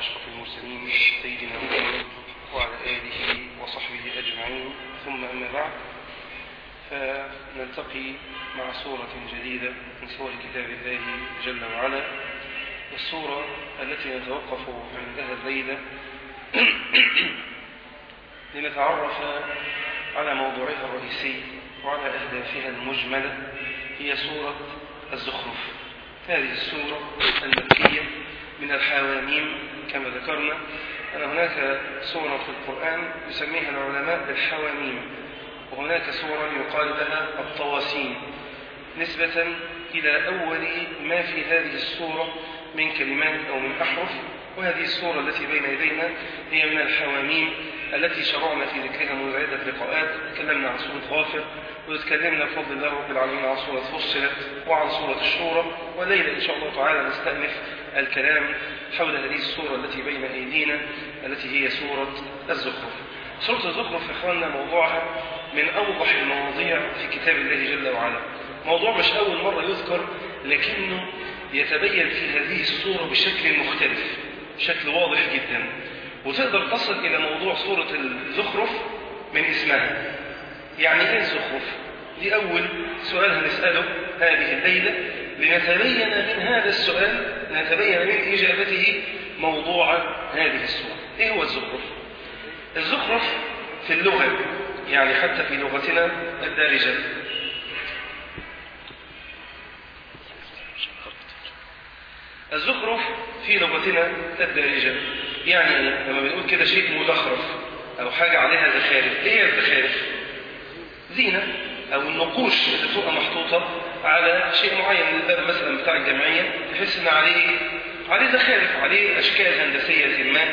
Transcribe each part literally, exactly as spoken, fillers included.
أشرف المرسلين سيدنا محمد وعلى آله وصحبه أجمعين، ثم أما بعد، فنلتقي مع سورة جديدة من سور كتاب الله جل وعلا، والسورة التي نتوقف عندها الليلة لنتعرف على موضوعها الرئيسي وعلى أهدافها المجملة، هي سورة الزخرف. هذه السورة المكية من الحواميم. كما ذكرنا أن هناك سورة في القرآن يسميها العلماء الحواميم، وهناك سورة يقال لها الطواسين نسبة إلى أول ما في هذه السورة من كلمات أو من أحرف. وهذه السورة التي بين يدينا هي من الحواميم التي شرعنا في ذكرها منذ عدة لقاءات. تكلمنا عن سورة غافر، وتكلمنا بفضل الله رب العالمين عن سورة فصلت وعن سورة الشورى، والليلة إن شاء الله تعالى نستأنف الكلام حول هذه السورة التي بين أيدينا التي هي سورة الزخرف. سورة الزخرف يا إخواننا موضوعها من أوضح المواضيع في كتاب الله جل وعلا. موضوع مش أول مرة يذكر، لكنه يتبين في هذه السورة بشكل مختلف، بشكل واضح جدا، وتقدر تصل إلى موضوع سورة الزخرف من اسمها. يعني إيه الزخرف؟ دي أول سؤال هنسأله هذه الليلة، لنتبين من هذا السؤال نتبين من إجابته موضوع هذه السورة. إيه هو الزخرف؟ الزخرف في اللغة، يعني حتى في لغتنا الدارجة، الزخرف في لغتنا الدارجة يعني لما بنقول كده شيء مزخرف أو حاجة عليها زخارف. إيه هي الزخارف؟ زينة أو النقوش اللي بتبقى محطوطة على شيء معين، من الباب مثلا بتاع الجمعية تحس إن عليه عليه زخارف، عليه أشكال هندسية ما،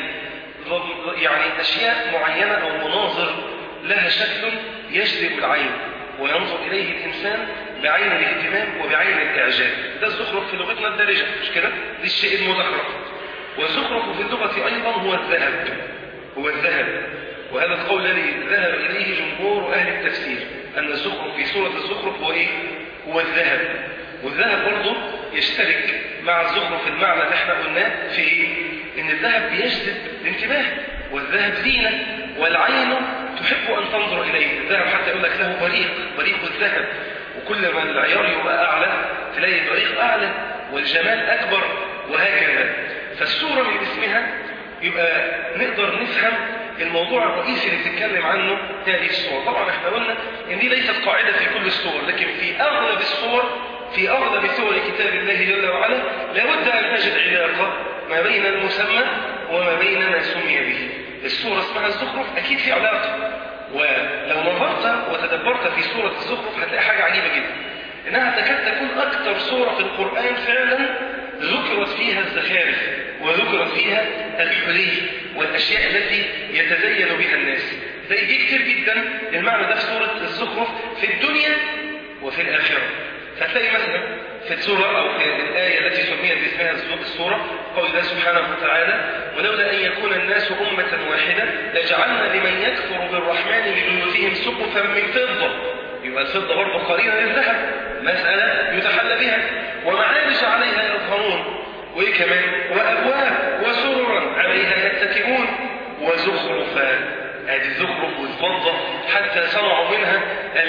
يعني أشياء معينة أو مناظر لها شكل يجذب العين وينظر إليه الإنسان بعين الاهتمام وبعين الإعجاب. ده الزخرف في لغتنا الدارجة، مش كده؟ دي الشيء المزخرف. والزخرف في اللغة أيضا هو الذهب، هو الذهب. وهذا القول الذي ذهب إليه جمهور أهل التفسير، أن الزخرف في سورة الزخرف هو إيه؟ هو الذهب. والذهب برضه يشترك مع الزخرف المعنى اللي احنا قلناه في إيه؟ إن الذهب بيجذب الانتباه، والذهب زينة، والعين تحب أن تنظر إليه. الذهب حتى يقول لك له بريق، بريق الذهب، وكل ما العيار يبقى أعلى تلاقي البريق أعلى والجمال أكبر، وهكذا. فالسورة من اسمها يبقى نقدر نفهم الموضوع الرئيسي اللي بتتكلم عنه هذه السورة. طبعا احنا قلنا ان دي ليست قاعدة في كل السور، لكن في أغلب السور، في أغلب سور كتاب الله جل وعلا لابد أن نجد علاقة ما بين المسمى وما بين ما سمي به. السورة اسمها الزخرف، أكيد في علاقة. ولو نظرت وتدبرت في سورة الزخرف هتلاقي حاجة عجيبة جدا، إنها تكاد تكون أكثر سورة في القرآن فعلا ذكرت فيها الزخارف وذكرت فيها الحلي والأشياء التي يتزين بها الناس. تلاقي دي كتير جدا المعنى ده في سورة الزخرف في الدنيا وفي الآخرة. فتلاقي مثلا في السورة أو في الآية التي سميت باسمها السورة قول الله سبحانه وتعالى: ولولا أن يكون الناس أمة واحدة لجعلنا لمن يكفر بالرحمن لبيوتهم سقفا من فضة. يبقى الفضة برضه قرينة للذهب، مسألة يتحلى بها، ومعارج عليها يظهرون، وإيه كمان؟ وأبواب وسررا عليها يتكئون، وزخرفا. هذه الزخرف والفضة حتى صنعوا منها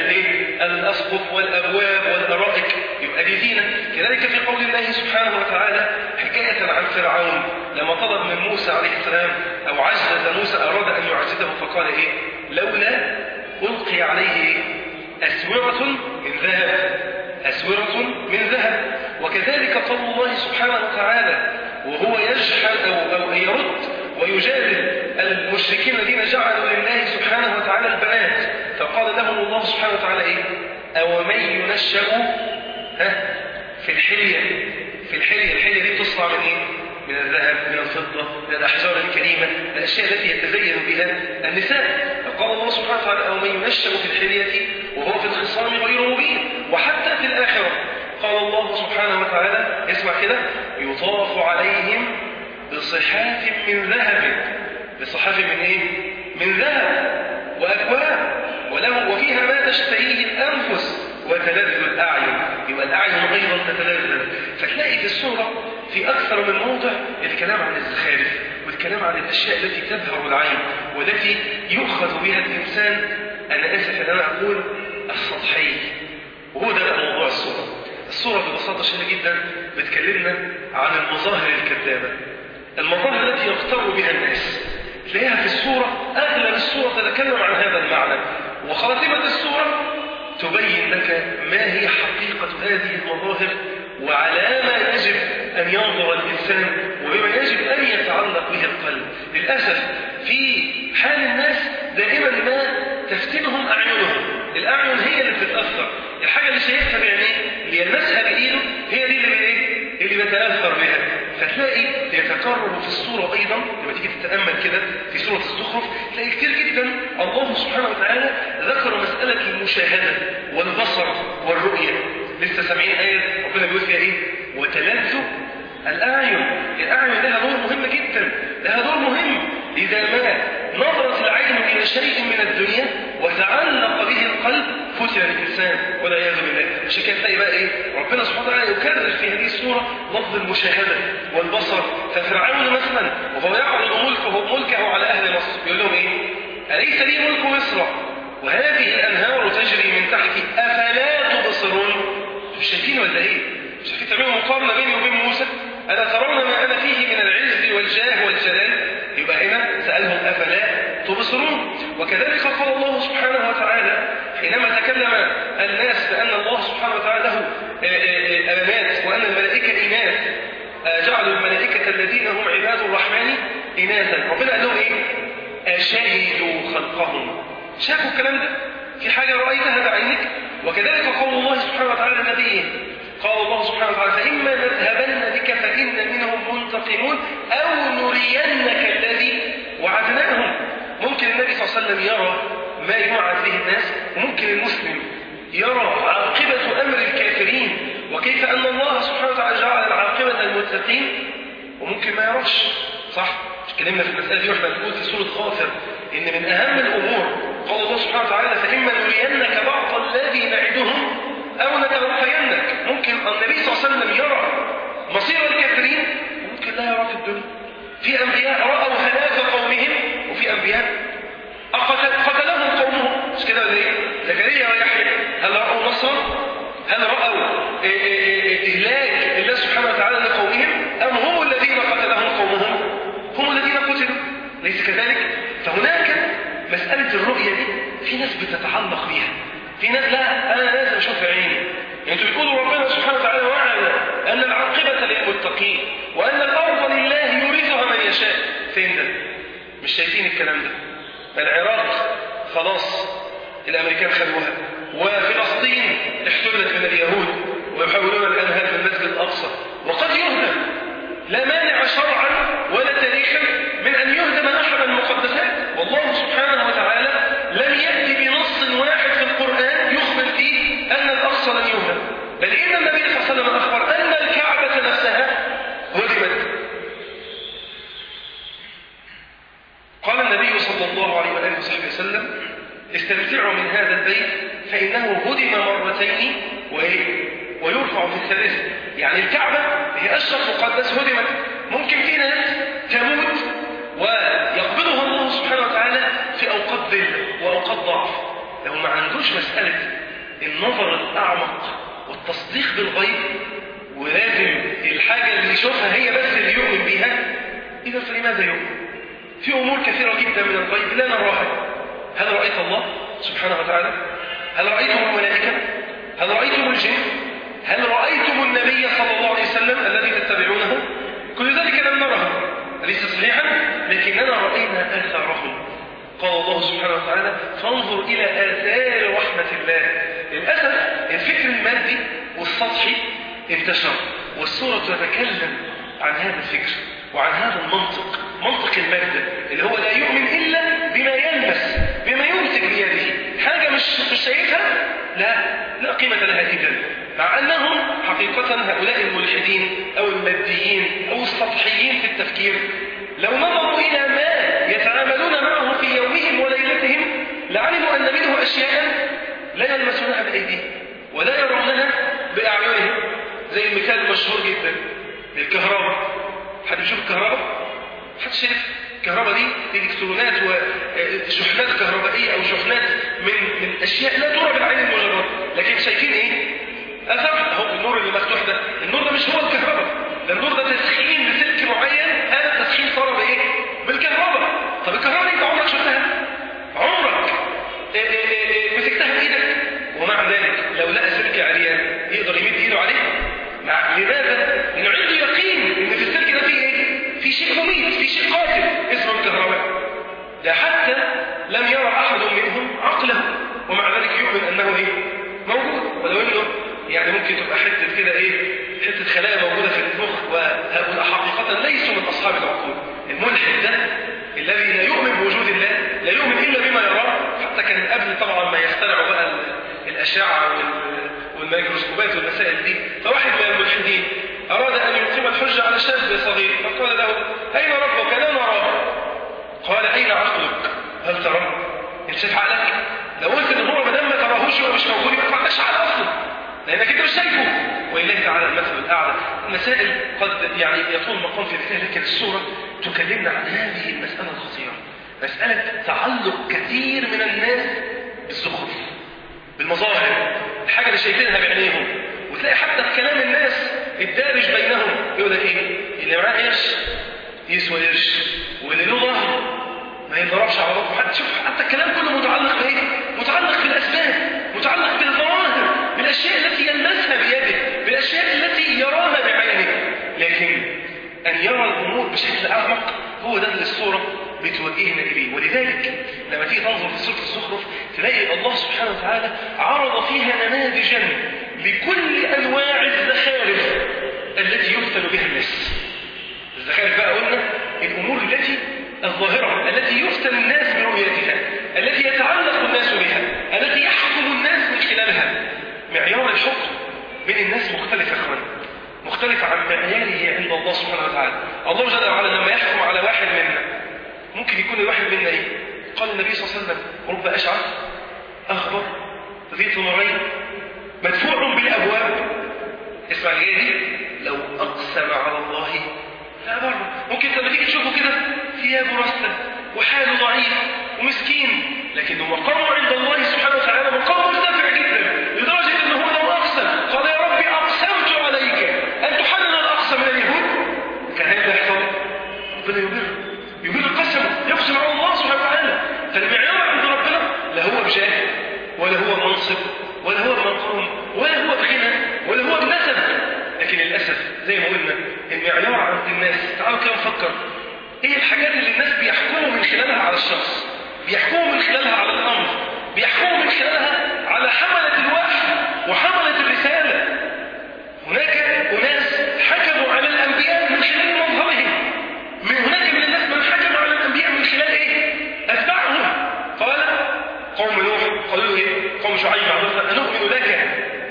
الأسقف والأبواب والأرائك، يبقى دي زينة. كذلك في قول الله سبحانه وتعالى حكاية عن فرعون لما طلب من موسى عليه السلام أو عجز موسى، أراد أن يعجزه فقال إيه؟ لولا ألقي عليه أسورة من ذهب، أسورة من ذهب. وكذلك قول الله سبحانه وتعالى وهو يجحل أو, أو يرد ويجادل المشركين الذين جعلوا لله سبحانه وتعالى البنات، فقال لهم الله سبحانه وتعالى إيه؟ أومن ينشأ ها في الحلية. في الحلية، الحلية دي تصنع من إيه؟ من الذهب، من الفضة، من الأحجار الكريمة، الأشياء التي يتزين بها النساء. فقال الله سبحانه وتعالى أومن ينشأ في الحلية وهو في الخصام غير مبين. وحتى في الآخرة قال الله سبحانه وتعالى، اسمع كده: يطاف عليهم بصحاف من ذهب. بصحاف من ايه؟ من ذهب، واكواب، وله وفيها ما تشتهيه الانفس وتلذ الاعين. يبقى الاعين ايضا تتلذذ. فتلاقي في السوره في اكثر من موضع الكلام عن الزخارف، الأشياء التي تبهر العين والتي يؤخذ بها الإنسان، أنا آسف أن أنا أقول السطحي. وهو ده بقى موضوع الصورة. الصورة ببساطة شديدة جدا بتكلمنا عن المظاهر الكذابة، المظاهر التي يغتر بها الناس. تلاقيها في الصورة، أغلب الصورة تتكلم عن هذا المعنى، وخاتمة الصورة تبين لك ما هي حقيقة هذه المظاهر وعلى ما يجب أن ينظر الإنسان وبما يجب أن يتعلق به القلب. للأسف في حال الناس دائما ما تفتنهم أعينهم، الأعين هي اللي بتتأثر، الحاجة اللي شايفها بعينيه اللي يلمسها بإيده هي دي اللي إيه؟ اللي بتأثر بها. فتلاقي يتكرر في الصورة أيضا لما تيجي تتأمل كده في سورة الزخرف، تلاقي كتير جدا الله سبحانه وتعالى ذكر مسألة المشاهدة والبصر والرؤية. لسه سامعين آية ربنا بيقول فيها إيه؟ وتلذ الأعين. الأعين لها دور مهم جدا، لها دور مهم. إذا ما نظرت العين إلى شيء من الدنيا وتعلق به القلب فتن الإنسان والعياذ بالله. عشان كده تلاقي بقى إيه؟ ربنا سبحانه وتعالى يكرر في هذه السورة لفظ المشاهدة والبصر. ففرعون مثلا وهو يعرض ملكه ملكه على أهل مصر يقول لهم إيه؟ أليس لي ملك مصر وهذه الأنهار تجري من تحتي أفلا تبصرون؟ مش شايفين ولا إيه؟ مش شايفين تعملوا مقارنة بيني وبين موسى؟ ألا ترون ما أنا فيه من العز والجاه والجلال؟ يبقى هنا سألهم أفلا تبصرون. وكذلك قال الله سبحانه وتعالى حينما تكلم الناس بأن الله سبحانه وتعالى له أمانات وأن الملائكة إناث، جعلوا الملائكة الذين هم عباد الرحمن إناثا. ربنا قال لهم إيه؟ أشهدوا خلقهم. شافوا الكلام ده؟ في حاجة رأيتها بعينك؟ وكذلك قول الله سبحانه وتعالى لنبيه، قال الله سبحانه وتعالى فإما نذهبن بك فإن منهم منتقمون أو نرينك الذي وعدناهم. ممكن النبي صلى الله عليه وسلم يرى ما يوعد به الناس، وممكن المسلم يرى عاقبة أمر الكافرين وكيف أن الله سبحانه وتعالى جعل العاقبة المتقين، وممكن ما يراش. صح؟ اتكلمنا في المسألة دي واحنا بنقول في سورة غافر إن من أهم الأمور قال الله سبحانه وتعالى فإما نرينك بعض الذي نعدهم أو نتوفينك. ممكن النبي صلى الله عليه وسلم يرى مصير الكافرين وممكن لا يرى في الدنيا. في أنبياء رأوا هلاك قومهم وفي أنبياء قتلهم قومهم. مش كده ولا إيه؟ زكريا ويحيى هل رأوا نصرا؟ هل رأوا إهلاك الله سبحانه وتعالى لقومهم أم هم الذين قتلهم قومهم؟ هم الذين قتلوا. ليس كذلك؟ فهناك مسألة الرؤية دي في ناس بتتعلق بيها، في ناس لا أنا لازم أشوف عيني. يعني انتوا بتقولوا ربنا سبحانه وتعالى وعد أن العاقبة للمتقين وأن الأرض لله يورثها من يشاء. فين ده؟ مش شايفين الكلام ده. العراق خلاص الأمريكان خدوها، وفلسطين احتلت من اليهود ويحاولون الآن هدم المسجد الأقصى، وقد يهدم. لا مانع شرعا ولا تاريخا من أن يهدم أحد المقدسات، والله سبحانه وتعالى لم يأتي بنص واحد في القرآن يخبر فيه أن الأقصى لن يهدم، بل إن النبي صلى الله عليه وسلم أخبر أن الكعبة نفسها هدمت. قال النبي صلى الله عليه وآله وصحبه وسلم استمتعوا من هذا البيت فإنه هدم مرتين وإيه؟ ويرفع في الثالث. يعني الكعبة هي أشرف مقدس هدمت. ممكن في ناس تموت ويقبضها الله سبحانه وتعالى في أوقات ذل وأوقات ضعف. لو ما عندوش مسألة النظر الأعمق والتصديق بالغيب ولازم الحاجة اللي يشوفها هي بس اللي يؤمن بها، إذا فلماذا يؤمن؟ في أمور كثيرة جدا من الغيب لا نراها. هل رأيت الله سبحانه وتعالى؟ هل رأيتم الملائكة؟ هل رأيتم الجن؟ هل رأيتم النبي صلى الله عليه وسلم الذي تتبعونه؟ كل ذلك لم نره، أليس صحيحا؟ لكننا رأينا آثارهم. قال الله سبحانه وتعالى فانظر إلى آثار رحمة الله. للأسف الفكر المادي والسطحي انتشر، والسورة تتكلم عن هذا الفكر وعن هذا المنطق، منطق المادة اللي هو لا يؤمن إلا بما يلمس، بما يمسك بيده. حاجة مش مش شايفها لا لا قيمة لها إذن. مع أنهم حقيقة هؤلاء الملحدين أو الماديين أو السطحيين في التفكير لو نظروا إلى ما يتعاملون معه في يومهم وليلتهم لعلموا أن منه أشياء لا يلمسونها بأيديهم ولا يرونها بأعينهم. زي المثال المشهور جدا الكهرباء. حد يشوف الكهرباء؟ حد شايف؟ الكهرباء دي الكترونات وشحنات كهربائيه او شحنات من من اشياء لا ترى بالعين المجرده، لكن شايفين ايه؟ اثر. اهو النور اللي مفتوح ده، النور ده مش هو الكهرباء، ده النور ده تسخين لسلك معين، هذا التسخين صار بايه؟ بالكهرباء. طب الكهرباء دي انت عمرك شفتها؟ عمرك إيه إيه إيه مسكتها بايدك؟ ومع ذلك لو لقى سلك عريان يقدر يمد ايده عليه؟ مع لماذا؟ لانه عنده يقين ان في السلك ده فيه ايه؟ في شيء مميت، في شيء قاتل اسمه الكهرباء. ده حتى لم يرى احد منهم عقله ومع ذلك يؤمن انه ايه؟ موجود، ولو انه يعني ممكن تبقى حته كده ايه؟ حته خلايا موجوده في المخ، وهؤلاء حقيقه ليسوا من اصحاب العقول. الملحد ده الذي لا يؤمن بوجود الله، لا يؤمن الا بما يراه، حتى كان قبل طبعا ما يخترعوا بقى الاشعه والميكروسكوبات والمسائل دي. فواحد من الملحدين اراد ان يقيم الحجه على شاب صغير، فقال له: اين ربك؟ لا نراه. قال: اين عقلك؟ هل تراه؟ انت شايف عقلك؟ لو قلت ان هو ما دام ما تراهوش ومش موجود يبقى ما عندكش عقل اصلا، لانك انت مش شايفه. ولله تعالى المثل الاعلى. المسائل قد يعني يطول مقام في ذكرها، لكن السوره تكلمنا عن هذه المساله الخطيره، مساله تعلق كثير من الناس بالزخرف، بالمظاهر، الحاجه اللي شايفينها بعينيهم. وتلاقي حتى في كلام الناس الدارج بينهم يقول لك ايه؟ اللي معاه قرش يسوى قرش، واللي له ظهر ما يضربش على راسه حد. شوف حتى الكلام كله متعلق بايه؟ متعلق بالاسباب، متعلق بالظواهر، بالاشياء التي يلمسها بيده، بالاشياء التي يراها بعينه. لكن ان يرى الامور بشكل اعمق هو ده اللي الصوره بتوجهنا اليه. ولذلك لما تيجي تنظر في سوره الزخرف تلاقي الله سبحانه وتعالى عرض فيها نماذجا لكل انواع الزخارف التي يفتن بها الناس. الزخارف بقى قلنا الامور التي الظاهره التي يفتن الناس برؤيتها، التي يتعلق الناس بها، التي يحكم الناس من خلالها. معيار الحكم بين الناس مختلف يا اخوان، مختلف عن معياره عند الله سبحانه وتعالى. الله جل وعلا لما يحكم على واحد منا ممكن يكون الواحد منا ايه؟ قال النبي صلى الله عليه وسلم: رب اشعث اخبر ذي طمرين مدفوع بالابواب. اسمع الجايه دي: لو اقسم على الله لا بره. ممكن لما تيجي تشوفه كده ثيابه رسله وحاله ضعيف ومسكين، لكنه مقامه عند الله سبحانه وتعالى مقام مرتفع جدا، لدرجه انه هو لو اقسم قال: يا ربي اقسمت عليك ان تحلل الاقصى من اليهود، كان هيبدا يحصل ربنا يبر يبر القسم، يقسم على الله سبحانه وتعالى. فالمعيار عند ربنا لا هو بجاه ولا هو منصب ولا هو بمقام ولا هو بغنى ولا هو بنسب. لكن للاسف زي ما قلنا المعيار عند الناس، تعالوا كده نفكر ايه الحاجات اللي الناس بيحكموا من خلالها على الشخص، بيحكموا من خلالها على الامر، بيحكموا من خلالها على حملة الوحي وحملة الرسالة. هناك أناس حكموا على الأنبياء من خلال مظهرهم، من هناك من الناس من حكم على الأنبياء من خلال ايه؟ أتباعهم. قال قوم نوح قالوا له ايه؟ قوم شعيب عرفنا أنؤمن لك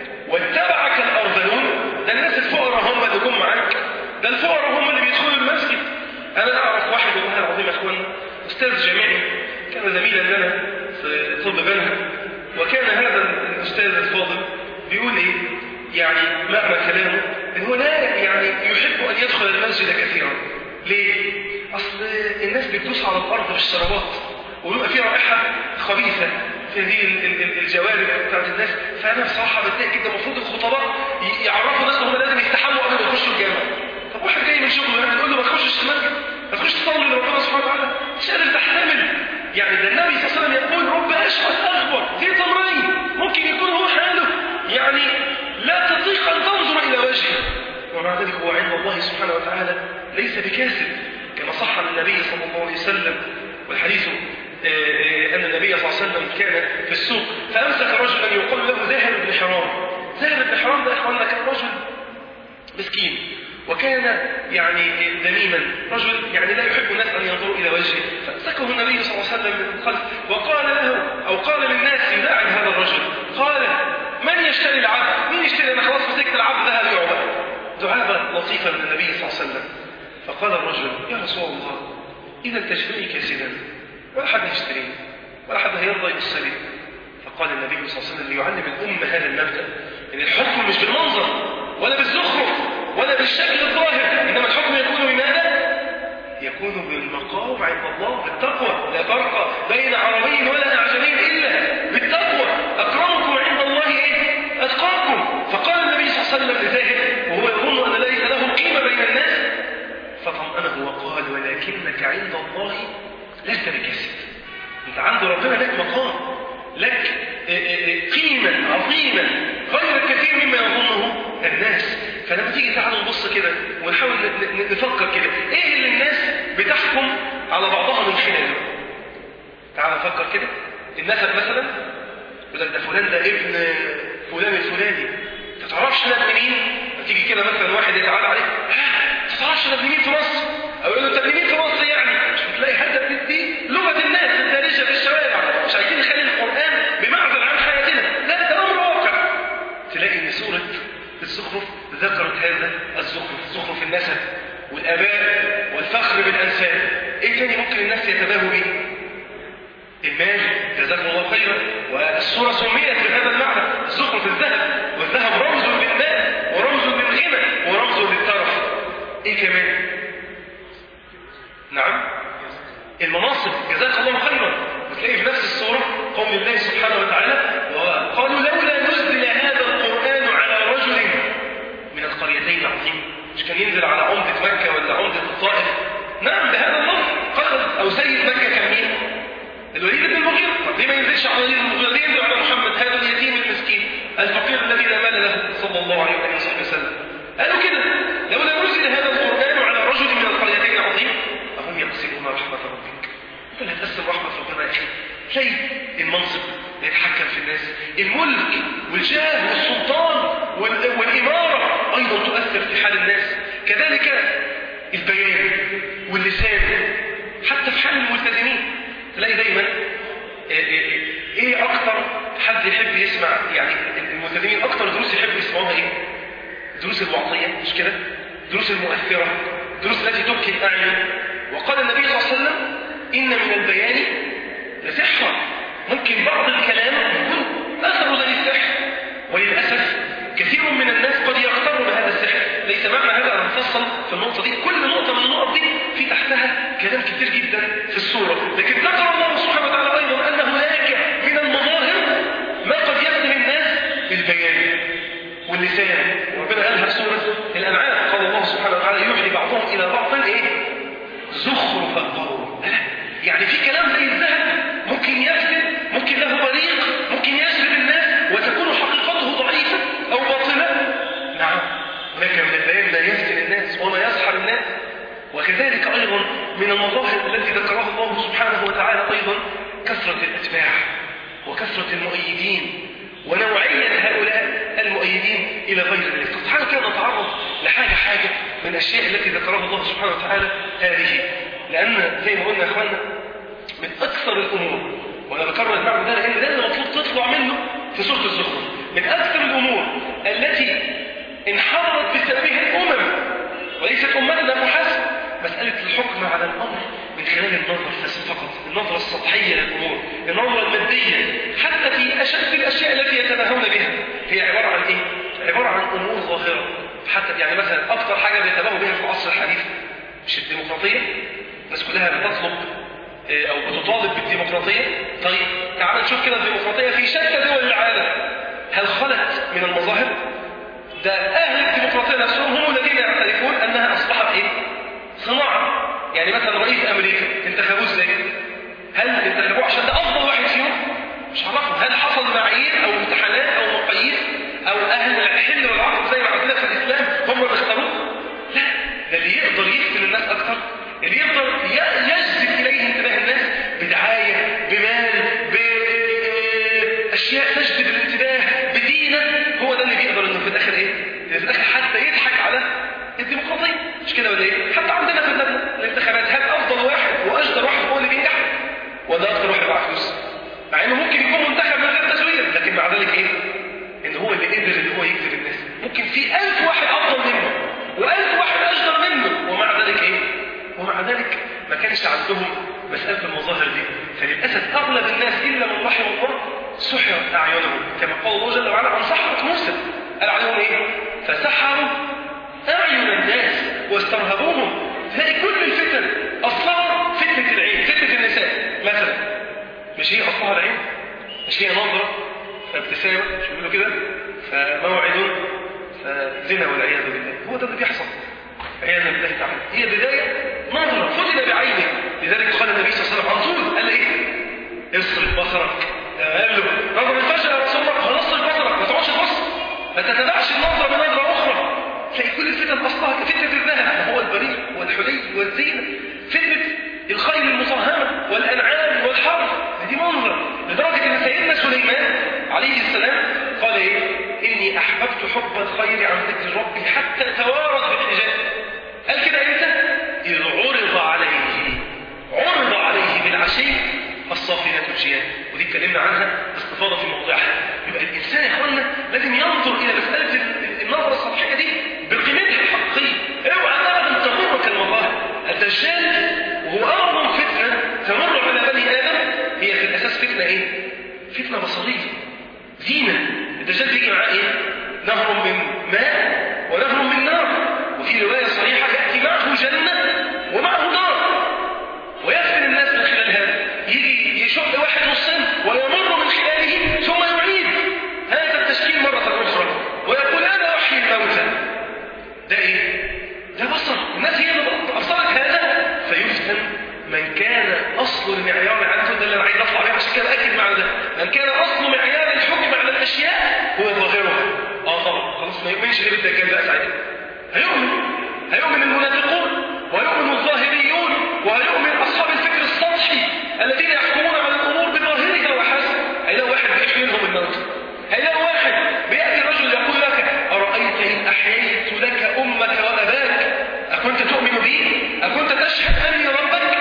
واتبعك الأرذلون. ده الناس الفقراء هم اللي جم معاك، ده الفقراء هم اللي بيدخلوا المسجد. أنا أعرف واحد والله العظيم يا أخوان، أستاذ جامعي كان زميلا لنا في طب بنها، وكان هذا الأستاذ الفاضل بيقول إيه؟ يعني معنى كلامه إن هو لا يعني يحب أن يدخل المسجد كثيرا. ليه؟ أصل الناس بتدوس على الأرض بالشرابات ويبقى فيه رائحة خبيثة في هذه الجوارب بتاعت الناس. فأنا بصراحة بتلاقي كده المفروض الخطباء يعرفوا الناس إن هم لازم يستحموا قبل ما يخشوا الجامع. طب واحد جاي من شغله يعني نقول له ما تخشش المسجد، ما تخش تصلي لربنا سبحانه وتعالى، مش قادر تحتمل. يعني ده النبي صلى الله عليه وسلم يقول: رب اشعث اخبر ذي طمرين. ممكن يكون هو حاله يعني لا تطيق ان تنظر الى وجهه، ومع ذلك هو عند الله سبحانه وتعالى ليس بكاسب، كما صح عن النبي صلى الله عليه وسلم. والحديث ان النبي صلى الله عليه وسلم كان في السوق فامسك رجلا يقال له ذاهب بن حرام. ذاهب بن حرام ده اخواننا كان رجل مسكين، وكان يعني ذميما، رجل يعني لا يحب الناس أن ينظروا إلى وجهه. فامسكه النبي صلى الله عليه وسلم من الخلف وقال له أو قال للناس يداعب هذا الرجل، قال: من يشتري العبد؟ مين يشتري؟ أنا خلاص مسكت العبد ده هبيعه. دعابة لطيفة من النبي صلى الله عليه وسلم. فقال الرجل: يا رسول الله إذا تشتري كاسدا ولا حد يشتريه ولا حد هيرضى يبص لي. فقال النبي صلى الله عليه وسلم ليعلم الأمة هذا المبدأ، إن الحكم مش بالمنظر ولا بالزخرف ولا بالشكل الظاهر، إنما الحكم يكون بماذا؟ يكون بالمقام عند الله بالتقوى. لا فرق بين عربي ولا أعجمي إلا بالتقوى. أكرمكم عند الله إيه؟ أتقاكم. فقال النبي صلى الله عليه وسلم لزاهد وهو يظن أن ليس له قيمة بين الناس فطمأنه وقال ولكنك عند الله لست بكسب. أنت عند ربنا لك مقام، لك قيمة عظيمة غير الكثير مما يظنه الناس. فلما تيجي تعالوا نبص كده ونحاول نفكر كده ايه اللي الناس بتحكم على بعضها من خلاله. تعالوا نفكر كده. النسب مثلا يقول لك ده فلان ده ابن فلان الفلاني، ما تعرفش ده ابن مين؟ تيجي كده مثلا واحد يتعالى عليك ها ما تعرفش ده ابن مين في مصر؟ او يقول له انت ابن مين في مصر يعني؟ مش بتلاقي هذا دي لغه الناس الدارجه في الشوارع، مش عايزين نخلي القران بمعزل عن حياتنا، لا ده امر واقع. تلاقي ان سوره الزخرف ذكرت هذا الزخرف، زخرف النسب والآباء والفخر بالأنساب. إيه تاني ممكن الناس يتباهوا به؟ المال، جزاكم الله خيرا. والسورة سميت بهذا المعنى الزخرف الذهب، والذهب رمز للمال ورمز للغنى ورمز للترف. إيه كمان؟ نعم المناصب، جزاك الله خيرا. وتلاقي في نفس السورة قول الله سبحانه وتعالى وقالوا لولا نزل هذا القرآن على رجل من القريتين عظيم. مش كان ينزل على عمدة مكة ولا عمدة الطائف؟ نعم بهذا اللفظ قصد. أو سيد مكة كان مين؟ الوليد بن المغيرة. طب ليه ما ينزلش على الوليد بن المغيرة؟ ليه ينزل على محمد هذا اليتيم المسكين الفقير الذي لا مال له صلى الله عليه وسلم؟ قالوا كده لولا نزل هذا القرآن على رجل من القريتين عظيم أهم يقسمون رحمة ربك. ولا تقسم رحمة ربنا يا أخي. تلاقي المنصب يتحكم في الناس، الملك والجاه والسلطان والإمارة أيضا تؤثر في حال الناس. كذلك البيان واللسان حتى في حال الملتزمين. تلاقي دايما ايه اكتر حد يحب يسمع، يعني الملتزمين اكتر دروس يحب يسمعوها ايه؟ دروس الوعظية، مش كده؟ دروس المؤثرة، دروس التي تبكي الأعين. وقال النبي صلى الله عليه وسلم إن من البيان لسحرا. ممكن بعض الكلام يكون أثر زي السحر، وللأسف كثير من الناس قد يغتروا بهذا السحر. ليس معنى هذا أن نفصل في النقطة دي، كل نقطة من النقط دي في تحتها كلام كتير جدا في السورة. لكن ذكر الله سبحانه وتعالى أيضا أن هناك من المظاهر ما قد يخدم الناس بالبيان واللسان. وربنا قالها في سورة الأنعام قال الله سبحانه وتعالى يوحي بعضهم إلى بعض إيه؟ زخرف القول. يعني في كلام زي الذهب ممكن يكذب، ممكن له بريق، ممكن يجذب الناس وتكون حقيقته ضعيفة أو باطلة. نعم هناك من البيان لا يفتن الناس وما يسحر الناس. وكذلك أيضا من المظاهر التي ذكرها الله سبحانه وتعالى أيضا كثرة الأتباع وكثرة المؤيدين ونوعية هؤلاء المؤيدين إلى غير ذلك. تعالوا كده نتعرض لحاجة حاجة من الأشياء التي ذكرها الله سبحانه وتعالى هذه، لأن زي ما قلنا يا أخوانا من أكثر الأمور، وأنا بكرر المعنى ده لأن ده اللي مطلوب تطلع منه في سورة الزخرف، من أكثر الأمور التي انحررت بسببها الأمم وليست أمتنا فحسب مسألة الحكم على الأمر من خلال النظر فقط، النظرة السطحية للأمور، النظرة المادية، حتى في أشد الأشياء التي يتباهون بها هي عبارة عن إيه؟ عبارة عن أمور ظاهرة. حتى يعني مثلا أكثر حاجة بيتباهوا بها في العصر الحديث مش الديمقراطية؟ الناس كلها بتطلب أو بتطالب بالديمقراطية. طيب تعال نشوف كده الديمقراطية في شتى دول العالم هل خلت من المظاهر؟ ده أهل الديمقراطية نفسهم هم الذين يعترفون أنها أصبحت إيه؟ صناعة. يعني مثلا رئيس أمريكا انتخبوه إزاي؟ هل انتخبوه عشان ده أفضل واحد فيهم؟ مش عرفهم. هل حصل معايير أو امتحانات أو مقاييس أو أهل الحل والعقد زي ما عندنا في الإسلام هم اللي اختاروه؟ لا، ده اللي يقدر يفتن الناس أكتر، اللي يقدر يجذب إليه انتباه الناس بدعاية بمال بأشياء تجذب الانتباه بدينة، هو ده اللي بيقدر إنه في الآخر إيه؟ في الآخر حتى يضحك على الديمقراطية. مش كده ولا إيه؟ حتى عندنا في بلادنا الانتخابات هل أفضل واحد وأجدر واحد هو اللي بينجح؟ ولا أكثر واحد معاه فلوس؟ مع إنه ممكن يكون منتخب من غير تزوير، لكن مع ذلك إيه؟ إن هو اللي قدر إن هو يجذب الناس. ممكن في ألف واحد أفضل منه وألف واحد أجدر منه، ومع ذلك إيه؟ ومع ذلك ما كانش عندهم مسألة المظاهر دي. فللأسف أغلب الناس إلا من رحم الله سحرت أعينهم، كما قال الله جل وعلا عن سحرة موسى قال عليهم إيه؟ فسحروا أعين الناس واسترهبوهم. تلاقي كل الفتن أصلها فتنة العين، فتنة النساء مثلا. مش هي أصلها العين؟ مش هي نظرة فابتسامة مش بيقولوا كده؟ فموعد فزنا والعياذ بالله. هو ده اللي بيحصل عياذا بالله تعالى. هي بداية نظرة فتن بعينه. لذلك قال النبي صلى الله عليه وسلم على طول قال ايه؟ اصرف بصرك. قال له رغم الفجر يا رسول الله هنصرف بصرك، ما تقعدش تبص، ما تتبعش النظرة بنظرة أخرى. تلاقي كل الفتن أصلها كفتنة الذهب، هو البريق والحلي والزينة، فتنة الخيل المصهمة والأنعام والحرث. دي منظر لدرجة أن سيدنا سليمان عليه السلام قال ايه؟ إني أحببت حب الخير عن ذكر ربي حتى توارد بالحجاب. قال كده امتى؟ إذ عرض عليه عرض عليه بالعشي الصافنات الجياد. ودي اتكلمنا عنها باستفاضة في موضوعها. يبقى الإنسان يا إخواننا لازم ينظر إلى مسألة النظرة السطحية دي بقيمتها الحقيقية. اوعى أبدا تمرك المظاهر. الدجال وهو أعظم فتنة تمر على بني آدم هي في الأساس فتنة إيه؟ فتنة بصرية، زينة. الدجال بيجي معاه إيه؟ نهر من ماء ونهر من نار. وفي رواية صحيحة يأتي معه جنة ومعه نار ويفتن الناس من خلال هذا. يجي يشق واحد نصين ويمر من خلاله ثم يعيد هذا التشكيل مرة أخرى ويقول أنا أحيي الموتى. ده إيه؟ ده بصر. الناس هي اللي أبصرت هذا فيفتن من كان أصل المعيار عنده. ده اللي أنا عايز أطلع عليه عشان كده أكد معنى ده. من كان أصل معيار الحكم على الأشياء هو ظاهرها. آه طبعا خلاص ما يؤمنش اللي بدك كان بقى ساعتها. هيؤمن هيؤمن المنافقون ويؤمن الظاهريون ويؤمن أصحاب الفكر السطحي الذين يحكمون على الأمور بظاهرها وحسب. هيلاقي واحد بيحكي لهم الموت. هيلاقي واحد بيأتي رجل يقول لك أرأيت إن أحييت لك أمك وأباك أكنت تؤمن بي؟ أكنت تشهد أني ربك؟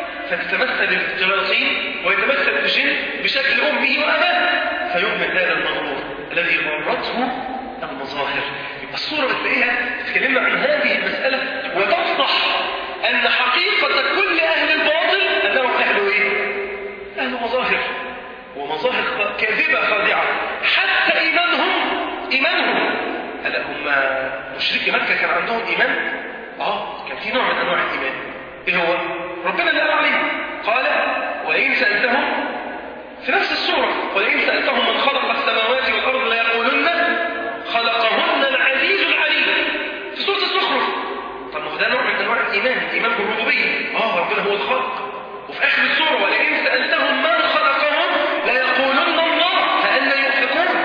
فتتمثل الجلاطين ويتمثل الجن بشكل أمه وأباه فيؤمن هذا المغرور الذي غرته المظاهر. يبقى الصورة بتلاقيها تكلمنا عن هذه المسألة وتفضح أن حقيقة كل أهل الباطل أنهم أهل إيه؟ أهل مظاهر ومظاهر كاذبة خادعة. حتى إيمانهم إيمانهم هلا هم مشركي مكة كان عندهم إيمان؟ آه كان في نوع من أنواع الإيمان. إيه هو؟ ربنا اللي قال عليه قال وإن سألتهم في نفس السورة وإن سألتهم من خلق السماوات والأرض ليقولن خلقهن العزيز العليم في سورة الزخرف. طب ما هو ده نوع من أنواع الإيمان، الإيمان بالربوبية. آه ربنا هو الخالق. وفي آخر السورة ولئن سألتهم من خلقهم ليقولن الله فأنا يؤفكون.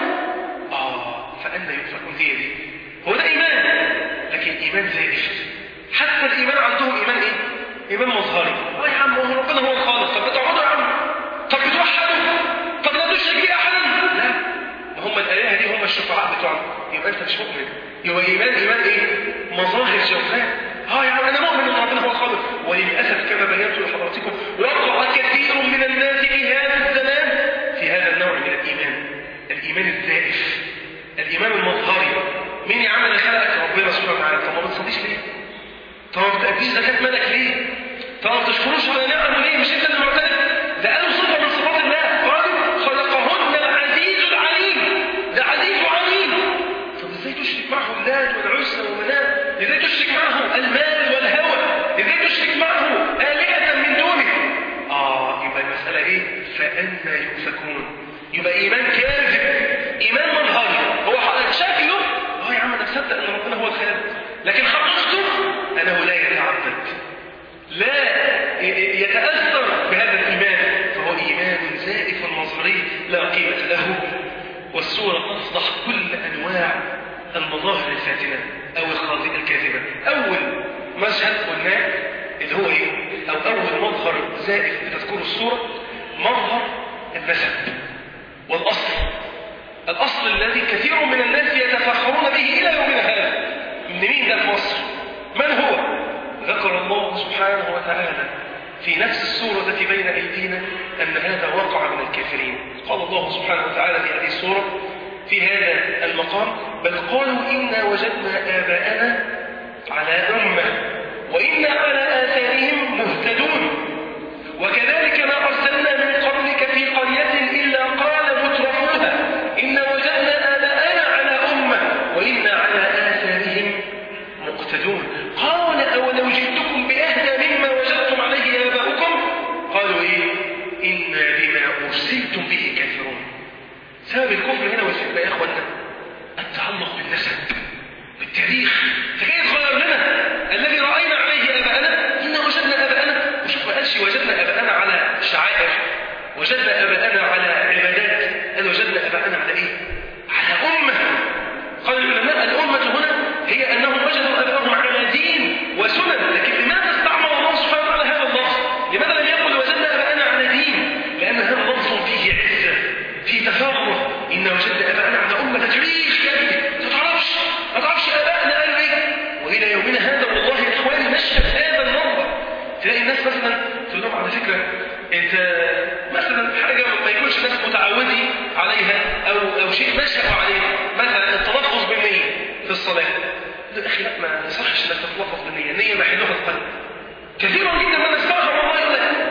آه فأنا يؤفكون. هي دي هو ده إيمان، لكن إيمان زائف. حتى الإيمان عندهم إيمان إيه؟ إيمان مظهري. آه يا عم هو ربنا هو الخالق. طب بتعبدوا يا عم، طب بتوحدوا، طب لا تشرك بيه أحدا. لا هم الآلهة دي هم الشفعاء بتوعنا. يبقى أنت مش مؤمن. يبقى إيمان إيمان إيه؟ مظاهر جوفاء. آه يا عم أنا مؤمن إن ربنا هو الخالق. وللأسف كما بينت لحضراتكم وقع كثير من الناس في هذا الزمان في هذا النوع من الإيمان، الإيمان الزائف، الإيمان المظهري. مين يا عم اللي خلقك؟ ربنا سبحانه وتعالى. طب ما بتصليش ليه؟ طب ما بتأديش زكاة مالك ليه؟ طب ما بتشكروش على نعمه ليه؟ مش أنت اللي معترف؟ ده قالوا صفة من صفات الله. قالوا خلقهن العزيز العليم. ده عزيز وعليم. طب ازاي تشرك معه اللات والعزى ومناه؟ ازاي تشرك معه المال والهوى؟ ازاي تشرك معه آلهة من دونه؟ آه يبقى المسألة إيه؟ فأنا يؤفكون. يبقى إيمان كاذب، إيمان مظهري. هو شكله اه يا عم أنا مصدق أن ربنا هو الخالق، لكن حقيقته أنه لا يتعبد، لا يتأثر بهذا الإيمان، فهو إيمان زائف مظهري لا قيمة له. والسورة تفضح كل أنواع المظاهر الفاتنة أو الخاطئة الكاذبة. أول مشهد قلناه اللي هو إيه؟ أو أول مظهر زائف بتذكره السورة مظهر النسب والأصل. الأصل الذي كثير من الناس يتفخرون به إلى يومنا هذا. من مين ده في مصر؟ من هو؟ ذكر الله سبحانه وتعالى في نفس السورة التي بين أيدينا أن هذا وقع من الكافرين. قال الله سبحانه وتعالى في هذه السورة في هذا المقام بل قالوا إنا وجدنا آباءنا على أمة وإنا على آثارهم مهتدون وكذلك ما أرسلنا من قبلك في قرية إلا قال مترفوها إنا وجدنا آباءنا على أمة وإنا على آثارهم مقتدون. قال أولو جئتكم بأهدى مما وجدتم عليه سبب الكفر هنا والفتنة يا إخوانا التعلق بالنسب بالتاريخ. فكيف تغير لنا الذي رأينا عليه آباءنا؟ إنا وجدنا آباءنا. وشوف ما قالش وجدنا آباءنا على شعائر، وجدنا آباءنا على عبادات، قال وجدنا آباءنا على إيه؟ على أمة. قال العلماء الأمة هنا هي أنهم وجدوا آباءهم على دين وسنن. لكن لماذا استعمل الله سبحانه وتعالى هذا اللفظ؟ لماذا لم يقل وجدنا آباءنا على دين؟ لأن هذا لفظ فيه عزة، فيه تفاخر. إن وجدنا آباءنا على أمة تاريخ يا ابني، ما تعرفش ما تعرفش آباءنا قالوا إيه. وإلى يومنا هذا والله يا إخواني نشهد هذا المنظر. تلاقي الناس مثلا تقول لهم على فكرة أنت مثلا حاجة ما يكونش الناس متعودي عليها أو أو شيء نشأوا عليه، مثلا التلفظ بالنية في الصلاة. يا أخي لا، ما يصحش إنك تتلفظ بالنية، النية محلها القلب. كثيرا جدا ما نستغرب والله يقول لك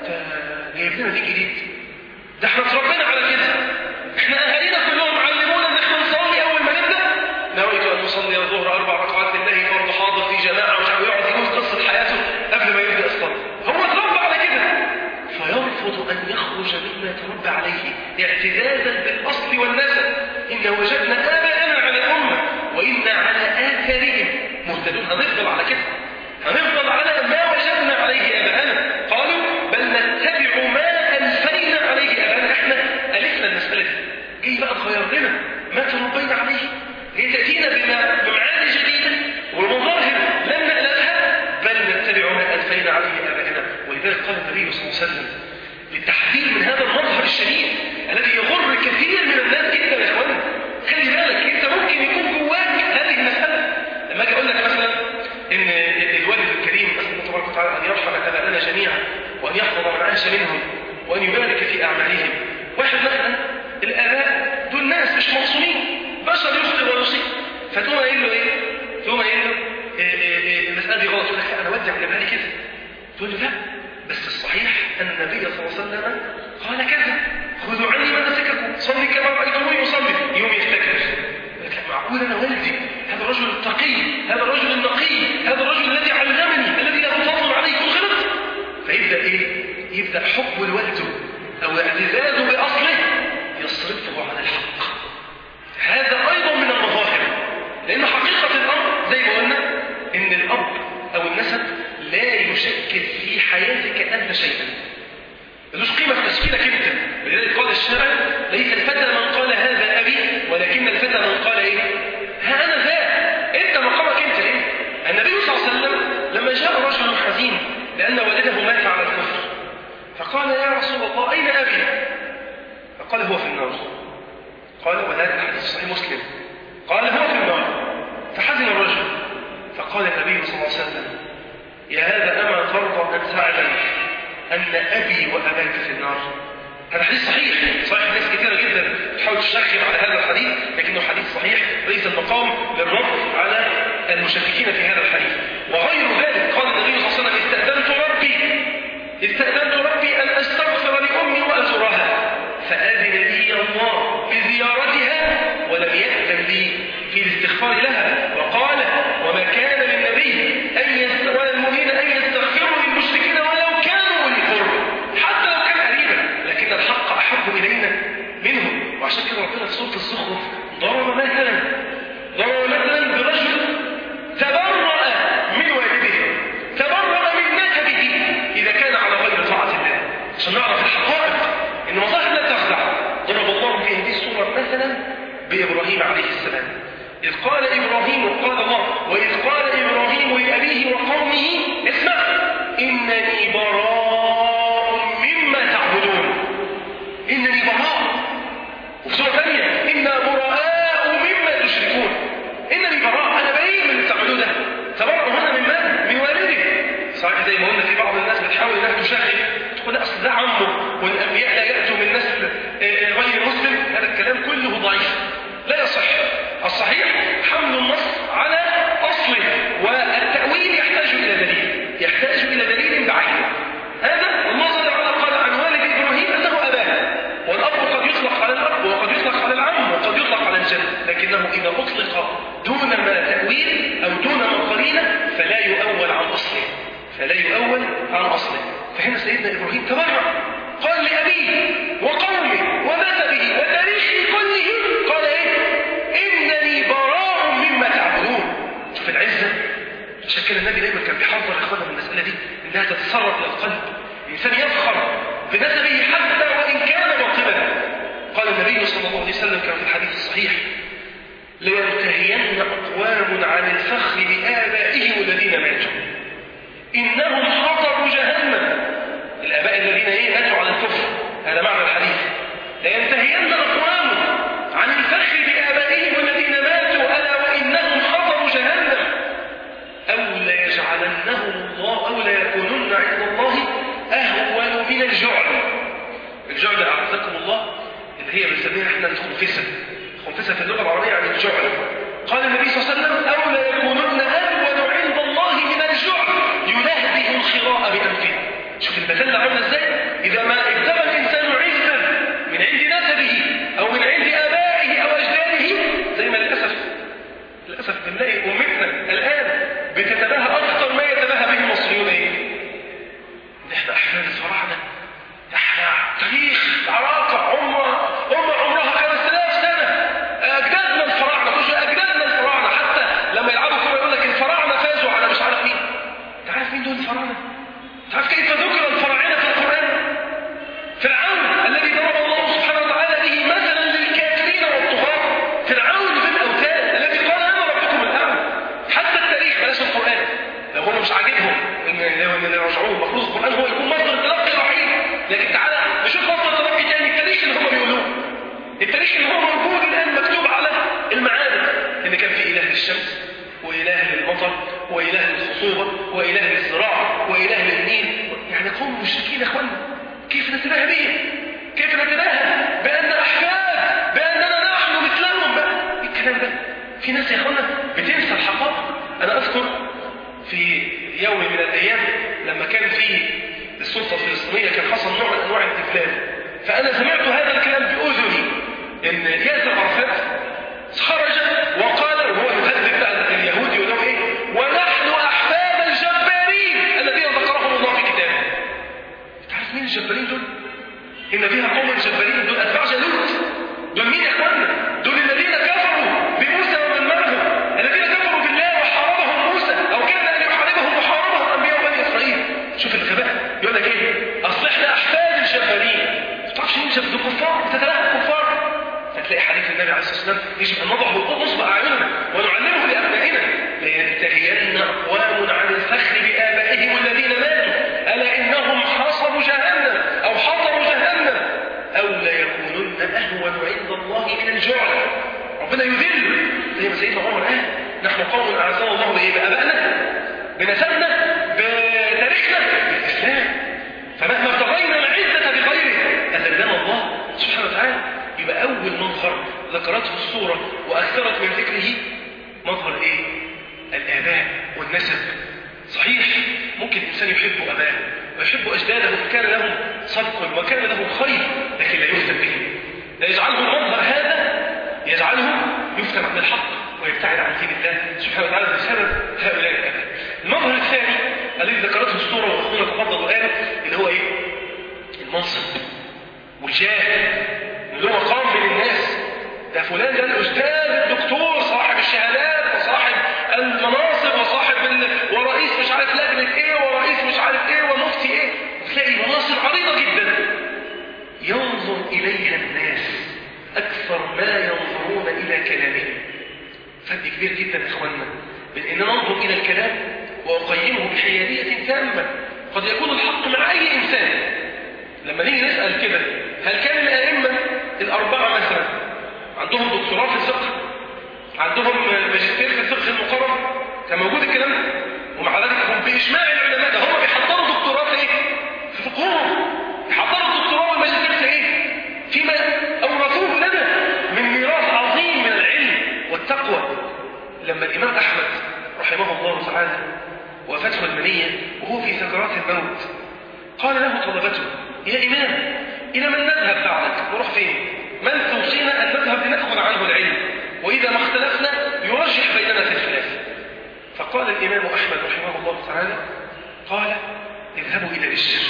جايب لنا دي جديد، ده احنا اتربينا على كده، احنا أهالينا كلهم علمونا إن احنا نصلي أول ما نبدأ نويت أن نصلي الظهر أربع ركعات لله فرض حاضر في جماعة، مش عارف يقعد يقول قصة حياته قبل ما يبدأ الصلاة. هو اتربى على كده فيرفض أن يخرج مما تربى عليه اعتدادا بالأصل والنسب. إن وجدنا آباءنا على أمة وإنا على آثارهم مهتدون. هنفضل على كده، هنفضل على ما وجدنا عليه آباءنا. قالوا بل نتبع ما ألفينا عليه آباءنا. احنا ألفنا المسألة دي، جاي بقى تغير لنا ما تربينا عليه، جاي تأتينا بمعاني جديدة ومظاهر لم نألفها، بل نتبع ما ألفينا عليه آباءنا. ولذلك قال النبي صلى الله عليه وسلم للتحذير من هذا المظهر الشديد الذي يغر كثير من الناس جدا يا اخوانا. خلي بالك انت ممكن يكون جواك هذه المسألة. لما اجي اقول لك مثلا ان الوالد الكريم اسال الله تبارك وتعالى ان يرحم ابائنا جميعا وان يحفظ من عاش منهم وان يبارك في اعمالهم. واحد مثلا الاباء دول ناس مش معصومين، بشر يخطئ ويصيب، فتقوم قايل له ايه؟ تقوم قايل له المسألة دي غلط، يقول لك انا ودي علمها لي كده. تقول له لا، بس الصحيح أن النبي صلى الله عليه وسلم قال كذا، خذوا عني مناسككم، صلي كما رأيتموني يصلي. يوم يفتكر لكن معقول أنا والدي هذا الرجل التقي، هذا الرجل النقي، هذا الرجل الذي علمني، الذي لا أفضل عليه غلط. فيبدأ إيه؟ يبدأ حب الوالد أو اعتزازه بأصله يصرفه عن الحق. هذا أيضا من المظاهر، لأن حقيقة الأمر زي ما قلنا إن الأب أو النسب لا يشكل في حياتك أنت شيئا، ملوش قيمة في تشكيلك أنت. لذلك قال الشاعر ليس الفتى من قال هذا أبي ولكن الفتى من قال إيه؟ ها أنا ذا. أنت مقامك أنت إيه؟ النبي صلى الله عليه وسلم لما جاء رجل حزين لأن والده مات على الكفر فقال يا رسول الله أين أبي؟ فقال هو في النار. قال وهذا الحديث صحيح مسلم. قال هو في النار. فحزن الرجل فقال النبي صلى الله عليه وسلم يا هذا أما ترضى أن تعلم أن أبي وأباك في النار؟ هذا حديث صحيح، صحيح ناس كثيرة جدا تحاول تشكل على هذا الحديث، لكنه حديث صحيح ليس المقام للرد على المشككين في هذا الحديث. وغير ذلك قال النبي صلى الله عليه وسلم استأذنت ربي استأذنت ربي أن أستغفر لأمي وأزورها فأذن لي الله بزيارتها ولم يأذن لي في الاستغفار لها. وقال وما كان للنبي أن يستغفر المؤمنين أن يستغفروا للمشركين ولو كانوا أولي قربى، حتى لو كان قريبا، لكن الحق أحب إلينا منهم. وعشان كده ربنا في سورة الزخرف ضرب مثلا ضرب مثلا برجل تبرأ من والده، تبرأ من نسبه إذا كان على غير طاعة الله، عشان نعرف الحقائق إن مظاهر لا تخدع. ضرب الله في هذه السورة مثلا بإبراهيم عليه السلام إذ قال إبراهيم قال الله وإذ قال إبراهيم لأبيه وقومه اسمع إنني براء مما تعبدون. إنني براء. وفي سورة ثانية إنا براء مما تشركون. إنني براء، أنا بريء من اللي بتعملوه ده. تبرأ هنا من من؟ من والده. صحيح زي ما قلنا في بعض الناس بتحاول انها تشغل تقول لا اصل ده عمه والانبياء لا ياتوا من نسل غير مسلم. هذا الكلام كله ضعيف لا يصح. الصحيح حمل النص على اصله، والتاويل يحتاج الى دليل، يحتاج الى دليل بعينه. هذا الله جل وعلا قال عن والد ابراهيم انه اباه، والاب قد يطلق على الاب وقد يطلق على العم وقد يطلق على الجد، لكنه اذا اطلق دون ما تاويل او دون ما قرينه فلا يؤول عن اصله، فلا يؤول عن أصله. فهنا سيدنا إبراهيم تبرع، قال لأبيه وقومه ونسبه وتاريخه المسألة دي إنها تتسرب إلى القلب. الإنسان يفخر بنسبه حتى وإن كان باطلا. قال النبي صلى الله عليه وسلم كما في الحديث الصحيح: لينتهين أقوام عن الفخر بآبائهم الذين ماتوا إنهم حطبوا جهنم. الآباء الذين إيه ماتوا على الكفر، هذا معنى الحديث. لينتهين أقوام عن الفخر بآبائهم الذين ماتوا ألا وإنهم حطبوا جهنم أو ليجعلنهم الله أو ليكونن عند الله أهون من الجعل. الجعل أعزكم الله اللي هي بنسميها احنا الخنفسة. الخنفسة في اللغة العربية عن الجعل. قال النبي صلى الله عليه وسلم: أو ليكونن أهون عند الله من الجعل يلهده الخراء بأنفه. شوف المثل عامل ازاي؟ إذا ما ابتغى الإنسان عزا من عند نسبه أو من عند آبائه أو أجداده، زي ما للأسف للأسف بنلاقي أمتنا الآن بتتباهى أكثر ما يتباهى به المصريون. إيه؟ نحن أحفاد الفراعنة، احنا تاريخ عراقة عمر أمة عمرها خمسة آلاف سنة، أجدادنا الفراعنة، خشوا أجدادنا الفراعنة. حتى لما يلعبوا كورة يقول لك الفراعنة فازوا على مش عارف مين. أنت عارف مين دول الفراعنة؟ أنت عارف كيف ذكر الفراعنة في القرآن؟ فرعون الذي ضرب الله سبحانه وتعالى به مثلا للكافرين والطغاة، فرعون ذي الأوتاد الذي قال: أنا ربكم الأعلى. حتى التاريخ بلاش القرآن، لو هم مش عاجبهم إن يرجعوه، المفروض القرآن هو يكون مصدر التلقي الوحيد. لكن تعالى نشوف مصدر تلقي تاني، التاريخ اللي هم بيقولوه، التاريخ اللي هو موجود الآن مكتوب على المعابد، إن كان في إله للشمس وإله للمطر وإله للخصوبة وإله للزراعة وإله للنيل. يعني قوم مشركين يا أخوانا، كيف نتباهى بهم؟ كيف نتباهى بأن أحفاد، بأننا نحن مثلهم؟ بقى الكلام ده في ناس يا أخوانا بتنسى الحقائق. أنا أذكر في يوم من الأيام لما كان في السلطة الفلسطينية كان حصل نوع من أنواع التفلات، فأنا سمعت هذا الكلام بأذني، إن ياسر عرفات خرج وقال، وهو يهدد بقى اليهود يقول لهم إيه: ونحن أحفاد الجبارين الذين ذكرهم الله في كتابه. تعرف مين الجبارين دول؟ إن فيها قوم الجبارين دول أتباع جالوت. دول مين يا أخوانا؟ دول الذين كفروا بموسى ومن معه، الذين كفروا بالله وحاربهم موسى، أو كان أن يحاربهم وحاربهم أنبياء بني إسرائيل. شوف الغباء، يقول لك إيه؟ أصل إحنا أحفاد الجبارين. ما تعرفش مين الجبارين؟ دول كفار، بتتلاقى كفار. فتلاقي حديث النبي عليه الصلاة والسلام: يجب أن نضع نصب أعيننا ونعلمه لأبنائنا. لينتهين أقوام عن الفخر بآبائهم الذين ماتوا ألا إنهم حصبوا جهنم أو حطبوا جهنم أو ليكونن أهون عند الله من الجعل. ربنا يذل زي ما سيدنا عمر قال: نحن قوم أعزنا الله بإيه؟ بآبائنا، بنسبنا، بتاريخنا، بالإسلام. فمهما ابتغينا العزة بغيره أذلنا الله سبحانه وتعالى. يبقى أول مظهر ذكرته الصورة وأكثرت من ذكره مظهر إيه؟ الآباء والنسب. صحيح ممكن الإنسان يحب أباه ويحب أجداده وكان لهم صدق وكان لهم خير، لكن لا يفتن بهم، لا يجعله المظهر هذا يجعله يفتن عن الحق ويبتعد عن دين الله سبحانه وتعالى بسبب هؤلاء الآباء. المظهر الثاني الذي ذكرته الصورة وأخونا تفضل الآن اللي هو إيه؟ المنصب والجاه، له مقام من الناس. ده فلان ده الأستاذ الدكتور صاحب الشهادات وصاحب المناصب وصاحب ال... ورئيس مش عارف لجنة ايه ورئيس مش عارف ايه ومفتي ايه. تلاقي مناصب عريضة جدا ينظر إليها الناس أكثر ما ينظرون إلى كلامه. فرق كبير جدا يا إخواننا بين أن ننظر إلى الكلام وأقيمه بحيادية تامة. قد يكون الحق مع أي إنسان. لما نيجي نسأل كده: هل كان الأئمة الأربعة مثلا عندهم دكتوراه في الفقه؟ عندهم ماجستير في الفقه المقرر؟ كان موجود الكلام ده؟ ومع ذلك هم بإجماع العلماء ده هم بيحضروا دكتوراه في إيه؟ في فقههم. يحضروا الدكتوراه والماجستير في إيه؟ فيما أورثوه لنا من ميراث عظيم من العلم والتقوى. لما الإمام أحمد رحمه الله تعالى وفاته المنية وهو في سكرات الموت قال له طلبته: يا إمام، إلى من نذهب بعدك؟ نروح فين؟ من توصينا أن نذهب لنأخذ عنه العلم، وإذا ما اختلفنا يرجح بيننا في الخلاف. فقال الإمام أحمد رحمه الله تعالى: قال: اذهبوا إلى بشر.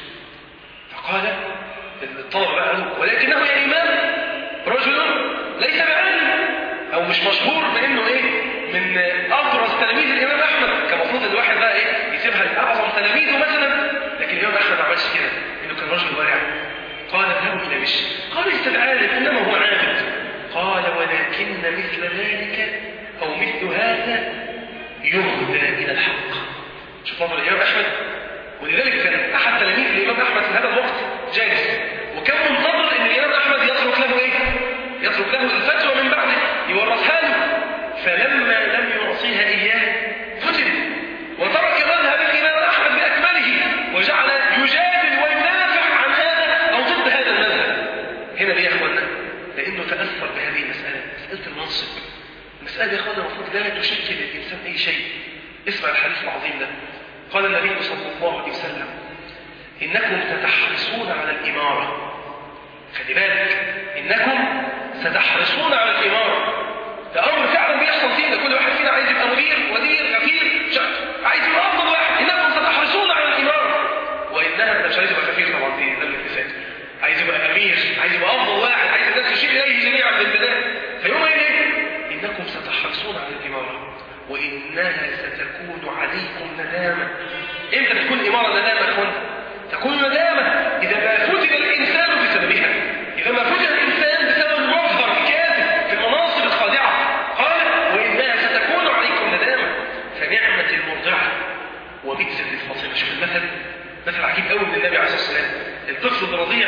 فقال الطلبة قالوا: ولكنه يا إمام رجل ليس بعلم، أو مش مشهور بأنه إيه؟ من أبرز تلاميذ الامام احمد، كان المفروض الواحد بقى ايه يسيبها لاعظم تلاميذه مثلا، لكن الامام احمد ما عملش كده، انه كان رجل ورع. قال اذهبوا الى بشر، قال ليس العالم انما هو عابد. قال ولكن مثل ذلك او مثل هذا يهدى الى الحق. شوف نظر الامام احمد، ولذلك كان احد تلاميذ الامام احمد في هذا الوقت جالس، وكان منتظر ان الامام احمد يترك له ايه؟ يترك له الفتوى من بعده يورثها له، فلما لم يعطيها اياه فتن وترك مذهب الامام احمد باكمله وجعل يجادل ويدافع عن هذا او ضد هذا المذهب. هنا ليه يا اخوانا؟ لانه تاثر بهذه المساله، مساله المنصب. المساله يا اخوانا المفروض لا تشكل للانسان اي شيء. اسمع الحديث العظيم ده. قال النبي صلى الله عليه وسلم انكم ستحرصون على الاماره. خلي بالك، انكم ستحرصون على الاماره. ده امر فعلا بيحصل فينا، كل واحد فينا عايز يبقى مدير وزير غفير عايز يبقى افضل واحد. انكم ستحرصون على الاماره، وانها مش عايز يبقى غفير طبعا في ذم الكفايه، عايز يبقى امير، عايز يبقى افضل واحد، عايز الناس تشير اليه جميعا بالبنات. فيوم ايه؟ انكم ستحرصون على الاماره وانها ستكون عليكم ندامه. امتى تكون الاماره ندامه يا اخوان؟ تكون ندامه اذا ما فتن الانسان بسببها، اذا ما فتن الانسان بسبب المظهر الكاذب في المناصب الخادعه. قال وانها ستكون عليكم ندامه. فنعمه المرضعه وبئس الفاطمه. شوف المثل، مثل عجيب قوي من النبي عليه الصلاه والسلام. الطفل الرضيع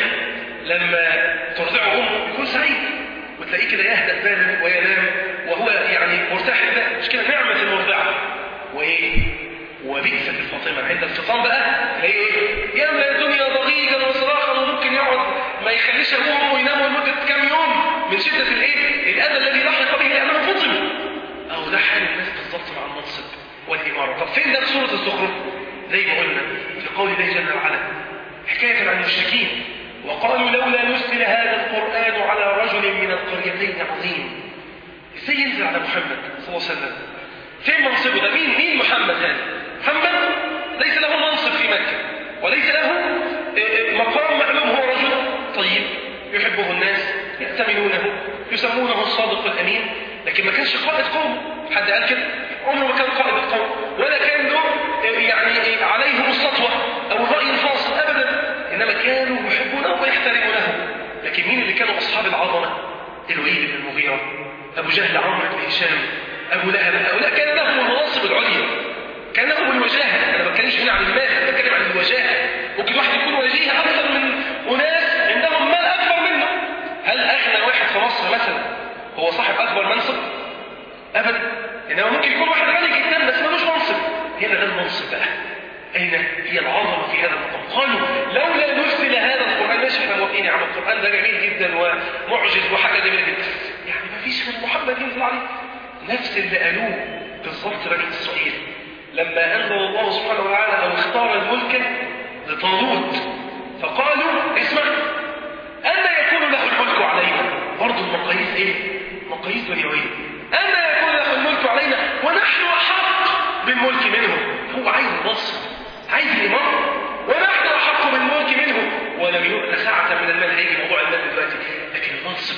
لما ترضعه امه يكون سعيد، وتلاقيه كده يهدأ باله وينام وهو يعني مرتاح البال، مش كده؟ نعمه المرضعه. وايه؟ وبئس الفاطمه. عند الفطام بقى تلاقيه ايه؟ يملأ الدنيا ضجيجا وصراخا، وممكن يقعد ما يخليش ابوه وامه يناموا لمده كام يوم من شده الايه؟ الاذى الذي لحق به لانه فطم. او ده حال الناس بالضبط مع المنصب والاماره. طب فين ده في سوره الزخرف؟ زي ما قلنا في قول الله جل وعلا حكايه عن المشركين، وقالوا لولا نزل هذا القران على رجل من القريتين عظيم. ازاي ينزل على محمد صلى الله عليه وسلم؟ فين منصبه ده؟ مين مين محمد هذا؟ محمد ليس له منصب في مكه، وليس له مقام معلوم. هو رجل طيب يحبه الناس، يأتمنونه، يسمونه الصادق الامين، لكن ما كانش قائد قوم. حد قال كده؟ عمره ما كان قائد القوم، ولا كان له يعني عليهم السطوه او الراي الفاصل ابدا، انما كانوا يحبونه ويحترمونه. لكن مين اللي كانوا اصحاب العظمه؟ الوليد بن المغيره، ابو جهل، عمرو بن هشام، ابو لهب. هؤلاء كان لهم المناصب العليا، كان لهم الوجاهه. انا ما بتكلمش هنا عن المال، انا بتكلم عن الوجاهه. ممكن واحد يكون وجيه اكثر من اناس عندهم مال اكبر منه. هل اغنى واحد في مصر مثلا هو صاحب اكبر منصب؟ ابدا. انما ممكن يكون واحد غني جدا بس ملوش منصب. هنا ده المنصب بقى. اين هي العظمه في هذا المقام؟ قالوا لولا نزل هذا القران. ماشي احنا موافقين يا عم، القران ده جميل جدا ومعجز وحاجه جميله جدا، يعني ما فيش غير محمد ينزل عليه. نفس اللي قالوه بالضبط بني اسرائيل لما انزل الله سبحانه وتعالى او اختار الملك لطالوت، فقالوا اسمع انا يكون له الملك علينا. برضه المقاييس ايه؟ مقاييس دنيويه. انا يكون له الملك علينا ونحن احق بالملك منه. هو عايز المنصب، عايز الاماره، ونحن احق بالملك منه. ولم يؤت ساعه من المال. هيجي موضوع المال دلوقتي، لكن المنصب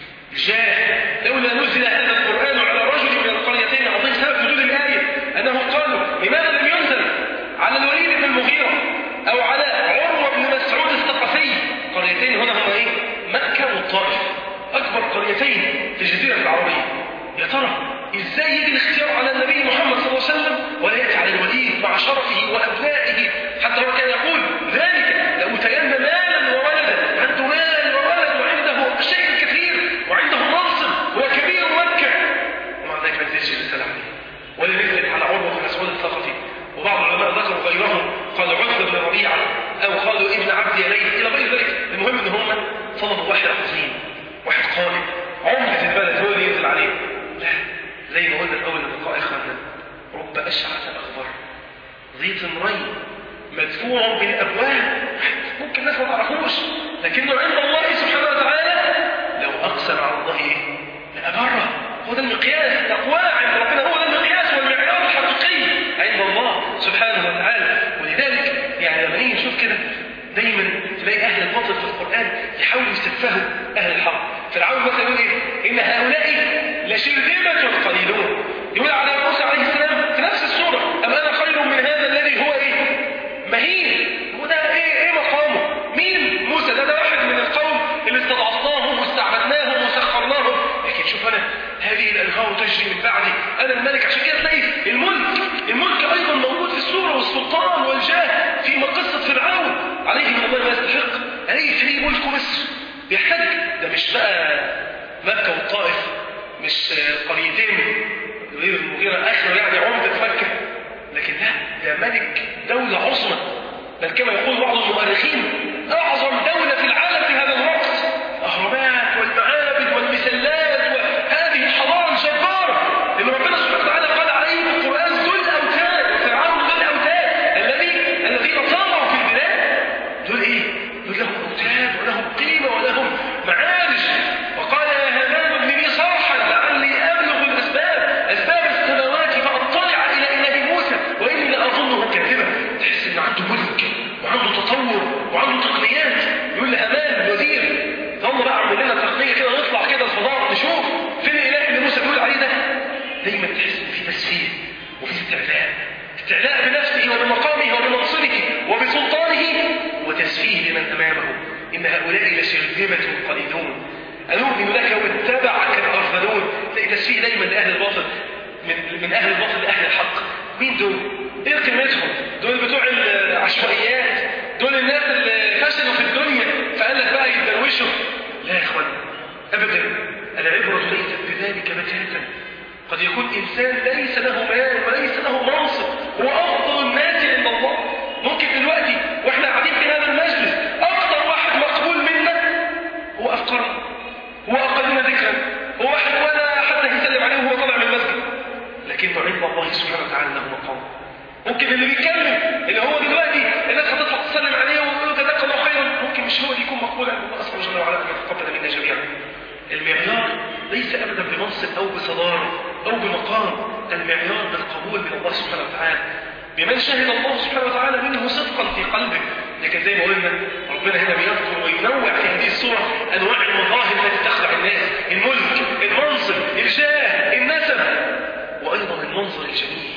جاء. لولا نزل هذا القران على رجل من القريتين عظيم. سبب نزول الايه انهم قالوا لماذا لم ينزل على الوليد بن المغيره او على عروه بن مسعود الثقفي؟ قريتين هنا هم ايه؟ مكه والطائف، اكبر قريتين في الجزيره العربيه. يا ترى ازاي يجي الاختيار على النبي محمد صلى الله عليه وسلم ولا ياتي على الوليد مع شرفه وابنائه؟ حتى هو كان يقول ذلك لأوتين مالا وولدا. عنده مال وولد وعنده شيء كثير وعنده منصب وكبير مكه، ومع ذلك ما نزلش الرساله عليه ولا نزل على عروه بن مسعود الثقفي. وبعض العلماء ذكروا غيرهم، قالوا عتبه بن ربيعه او قالوا ابن عبد يليث الى غير ذلك. المهم ان هم طلبوا واحد عظيم، واحد قائد، عمده البلد هو اللي ينزل عليه. لا، زي ما قلنا في اول اللقاء اخوانا، رب اشعث اخبر ذي ثمرين مدفوع بالابواب. ممكن الناس ما تعرفوش، لكنه عند الله سبحانه وتعالى لو اقسم على الله ايه؟ لابره. هو ده المقياس. التقوى عند ربنا هو ده المقياس والمعيار الحقيقي عند الله سبحانه وتعالى. ولذلك يعني لما نيجي نشوف كده دايما تلاقي اهل الباطل في القران يحاولوا يستفهوا اهل الحق. فرعون مثلا يقول ايه؟ ان هؤلاء لشرذمه قليلون. يقول على موسى عليه السلام بقى مكة والطائف، مش قريتين غير المغيرة آخر يعني عمدة مكة، لكن لا، ده ملك دولة عظمى، بل كما يقول بعض المؤرخين أعظم دولة في العالم في هذا الوقت، الأهرامات والمعابد والمسلات وهذه الحضارة الجبارة اللي ربنا سبحانه وتعالى قال عليه في القرآن ذو الأوتاد، فرعون ذو الأوتاد الذي الذين طغوا في البلاد، دول إيه؟ دول لهم أوتاد ولهم قيمة ولهم معارج. وقال يا هامان ابن لي صرحا لعلي أبلغ الأسباب أسباب السماوات فأطلع إلى إله موسى وإني لأظنه كاذبا. تحس إن عنده ملك وعنده تطور وعنده تقنيات. يقول لهامان الوزير ظل بقى اعمل لنا تقنيه كده نطلع كده الفضاء نشوف فين الاله اللي موسى بيقول عليه ده. دايما تحس ان في تسفيه وفي استعلاء، استعلاء بنفسه وبمقامه وبمنصبه وبسلطانه، وتسفيه لمن امامه. ان هؤلاء لشرذمه قليلون انؤمن لك واتبعك الارذلون. تلاقي تسفيه دايما لاهل الباطل، من من اهل الباطل لاهل الحق. مين دول؟ ايه قيمتهم؟ دول بتوع العشوائيات، دول الناس اللي فشلوا في الدنيا فقال لك بقى يتدروشوا. لا يا اخوان ابدا، العبره ليست بذلك بتاتا. قد يكون انسان ليس له مال وليس له منصب، هو افضل الناس عند الله. ممكن دلوقتي واحنا قاعدين في هذا المجلس اكثر واحد مقبول منا هو افقرنا، هو اقلنا ذكرا، هو واحد ولا حتى يسلم عليه وهو طالع من المسجد، لكنه عند الله سبحانه وتعالى له مقام. ممكن اللي بيتكلم اللي هو دلوقتي الناس هتطلع تسلم عليه ويقولوا جزاك الله خيرا، ممكن مش هو اللي يكون مقبول عند الله سبحانه وتعالى ان يتقبل منا جميعا. المعيار ليس ابدا بمنصب او بصداره او بمقام، المعيار بالقبول من الله سبحانه وتعالى، بمن شهد الله سبحانه وتعالى منه صدقا في قلبه. لكن زي ما قلنا ربنا هنا بيذكر وينوع في هذه السوره انواع المظاهر التي تخدع الناس: الملك، المنصب، الجاه، النسب، وايضا المنظر الجميل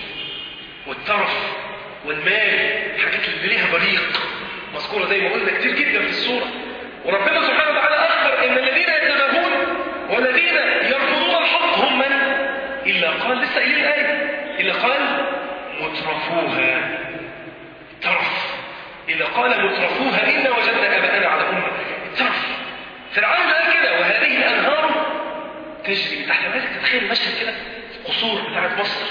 والترف والمال، الحاجات اللي ليها بريق مذكوره زي ما قلنا كتير جدا في السوره. وربنا سبحانه وتعالى اخبر ان الذين يتباهون والذين يرفضون الحق هم من؟ الا قال لسه قايلين الايه، الا قال مترفوها، ترف، الا قال مترفوها انا وجدنا اباءنا على امه. الترف فرعون قال كده: وهذه الانهار تجري من تحت. عايزك تتخيل المشهد كده، القصور بتاعت مصر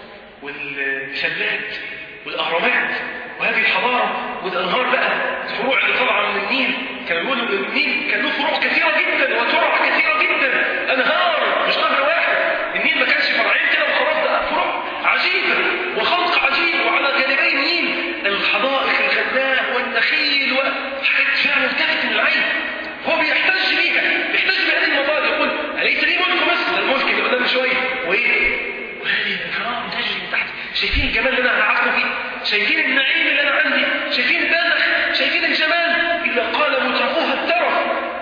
والمسلات والاهرامات وهذه الحضاره والانهار بقى، الفروع اللي طالعه من النيل. كانوا بيقولوا ان النيل كان له فروع كثيره جدا وترع كثيره جدا، انهار مش نهر واحد. النيل ما كانش فرعين كده وخلاص، ده فروع عجيبه وخلق عجيب، وعلى جانبي النيل الحدائق الغناء والنخيل وحاجات فعلا تفتن العين. هو بيحتج بيها، بيحتج بهذه المبادئ، يقول اليس لي ملك مصر؟ الملك اللي قدام شويه وايه؟ وهذه الانهار تجري من تحت. شايفين الجمال اللي انا هعاقبه فيه؟ شايفين النعيم اللي انا عندي؟ شايفين البذخ؟ شايفين الجمال؟ الا قال مترفوها الترف.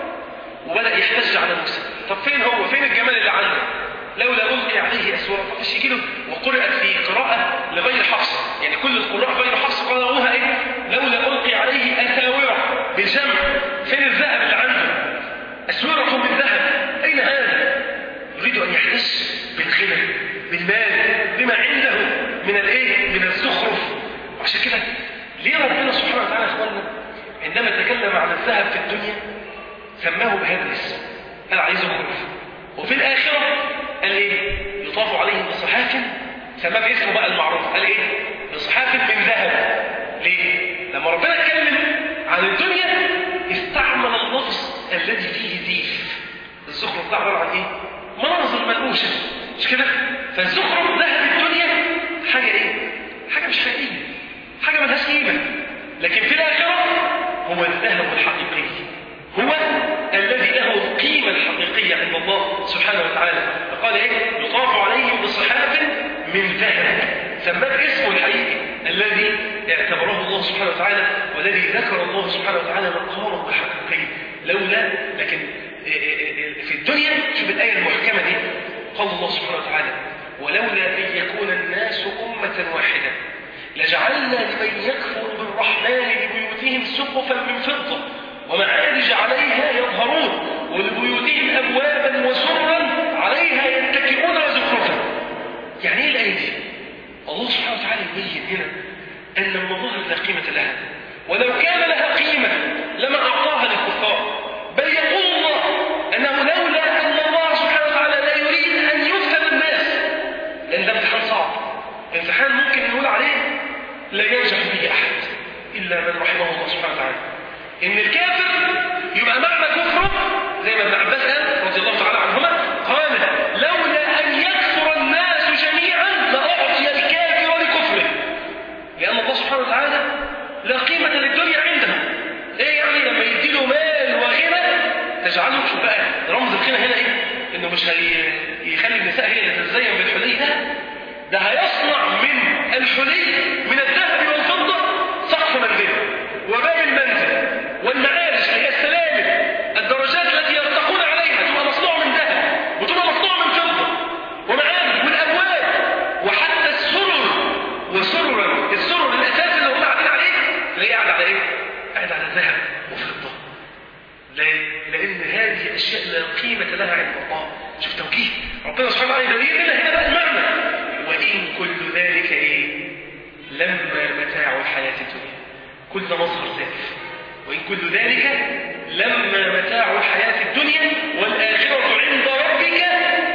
وبدا يحتج على موسى. طب فين هو؟ فين الجمال اللي عنده؟ لولا القي عليه اسوره. طب ايش يجي له؟ وقرات في قراءه لغير حفص، يعني كل القراء غير حفص قالوها ايه؟ لولا القي عليه اساوره بالجمع. فين الذهب اللي عنده؟ اسوره من ذهب، اين هذا؟ يريد ان يحتج بالغنى، بالمال، بما عنده من الايه؟ من الزخرف. وعشان كده ليه ربنا سبحانه وتعالى اخواننا عندما تكلم عن الذهب في الدنيا سماه بهذا الاسم، قال عليه زخرف. وفي الاخره قال ايه؟ يطاف عليهم بصحاف، سماه باسمه بقى المعروف، قال ايه؟ بصحاف من ذهب. ليه؟ لما ربنا اتكلم عن الدنيا استعمل اللفظ الذي فيه زيف. الزخرف ده عباره عن ايه؟ مناظر منقوشه، مش كده؟ فالزخرف ذهب الدنيا حاجه ايه؟ حاجه مش حقيقيه، حاجه ملهاش قيمه. لكن في الاخره هو الذهب الحقيقي، هو الذي له القيمه الحقيقيه عند الله سبحانه وتعالى. فقال ايه؟ يطاف عليهم بصحاف من ذهب، سماه اسمه الحقيقي الذي اعتبره الله سبحانه وتعالى، والذي ذكر الله سبحانه وتعالى مقامه الحقيقي. لولا لكن في الدنيا، شوف الآية المحكمة دي، قال الله سبحانه وتعالى: ولولا أن يكون الناس أمة واحدة لجعلنا لمن يكفر بالرحمن لبيوتهم سقفا من فضة ومعارج عليها يظهرون ولبيوتهم أبوابا وسرا عليها يتكئون وزخرفا. يعني ايه الآية دي؟ الله سبحانه وتعالى يبين هنا أن المظاهر لا قيمة لها، ولو كان لها قيمة لما أعطاها للكفار، بل يقول الله أنه يجعله، شوف بقى رمز الخيانة هنا إيه؟ إنه مش هيخلي النساء هي اللي تتزين بالحلي، لا، ده هيصنع من الحلي من الذهب والفضة سقف منزل وباب المنزل والمعارج، هي السلالم الدرجات التي يرتقون عليها تبقى مصنوعة من ذهب وتبقى مصنوعة من فضة ومعارج والأبواب وحتى السرر وسررا، السرر الأساس اللي هم قاعدين عليه تلاقيه قاعد على إيه؟ قاعد على ذهب وفضة. لأن هذه الأشياء لا قيمة لها عند الله. شوف توجيه ربنا سبحانه وتعالى يبين لنا هنا بقى المعنى، وإن كل ذلك إيه؟ لما متاع الحياة الدنيا، كل ده مظهر ذلك، وإن كل ذلك لما متاع الحياة الدنيا والآخرة عند ربك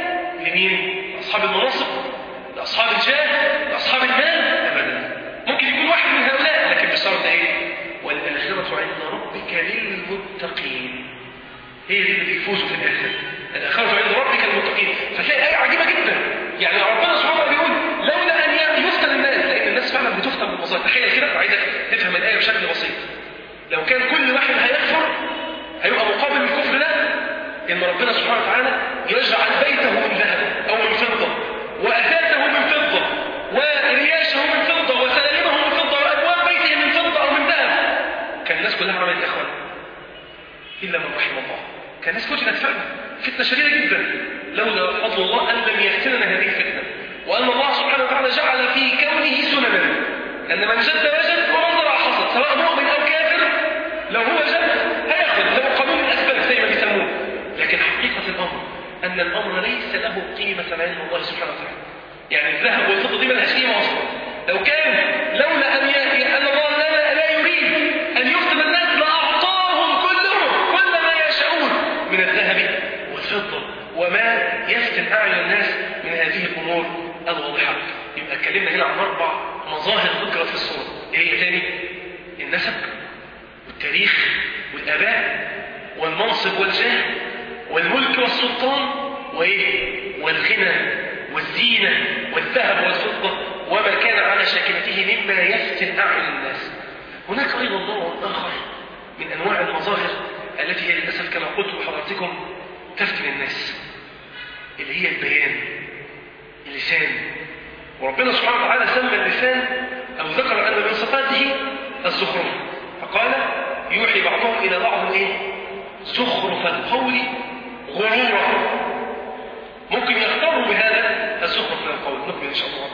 لمين؟ لأصحاب المناصب، لأصحاب الجاه، لأصحاب المال؟ أبدا. ممكن يكون واحد من هؤلاء، لكن بشرط إيه؟ والآخرة عند ربك للمتقين. هي دي اللي بيفوزوا في الآخر، الآخرة عند ربك للمتقين. فتلاقي آية عجيبة جدا، يعني ربنا سبحانه وتعالى بيقول لولا أن يفتن الناس، لأن الناس فعلا بتفتن بالمصائب. تخيل كده، عايزك تفهم الآية بشكل بسيط. لو كان كل واحد هيكفر هيبقى مقابل الكفر ده إن ربنا سبحانه وتعالى يجعل بيته من ذهب أو من فضة، وأثاثه من فضة، ورياشه من فضة، وسلالمه من فضة، وأبواب بيته من فضة أو من ذهب. كان الناس كلها عملت إخوان إلا من رحم الله. كان الناس فتنت فعلا فتنة شديدة جدا، لولا فضل الله أن لم يفتننا هذه الفتنة، وأن الله سبحانه وتعالى جعل في كونه سننا، أن من جد وجد ومن ضرع حصد، سواء مؤمن أو كافر، لو هو جد هياخد، لو قانون الأسباب زي ما بيسموه. لكن حقيقة الأمر أن الأمر ليس له قيمة عند الله سبحانه وتعالى. يعني الذهب والفضة دي ملهاش قيمة أصلا. لو كان لولا أن أن الله لا, لا يريد أن يفتن الناس لأعطاهم كلهم كل ما يشاءون من الذهب والفضة وما يفتن أعين الناس من هذه الأمور الواضحة. يبقى اتكلمنا هنا عن أربع مظاهر ذكرت في الصورة. إيه هي تاني؟ النسب والتاريخ والآباء والمنصب والجاه والملك والسلطان وإيه؟ والغنى والزينة والذهب والفضة وما كان على شاكلته مما يفتن أعين الناس. هناك أيضا نوع آخر من أنواع المظاهر التي هي للأسف كما قلت لحضراتكم تفتن الناس، اللي هي البيان، اللسان. وربنا سبحانه وتعالى سمى اللسان أو ذكر أن من صفاته الزخرف، فقال يوحي بعضهم إلى بعض إيه؟ زخرف القول غرورا. ممكن يختاروا بهذا الزخرف من القول. نكمل إن شاء الله.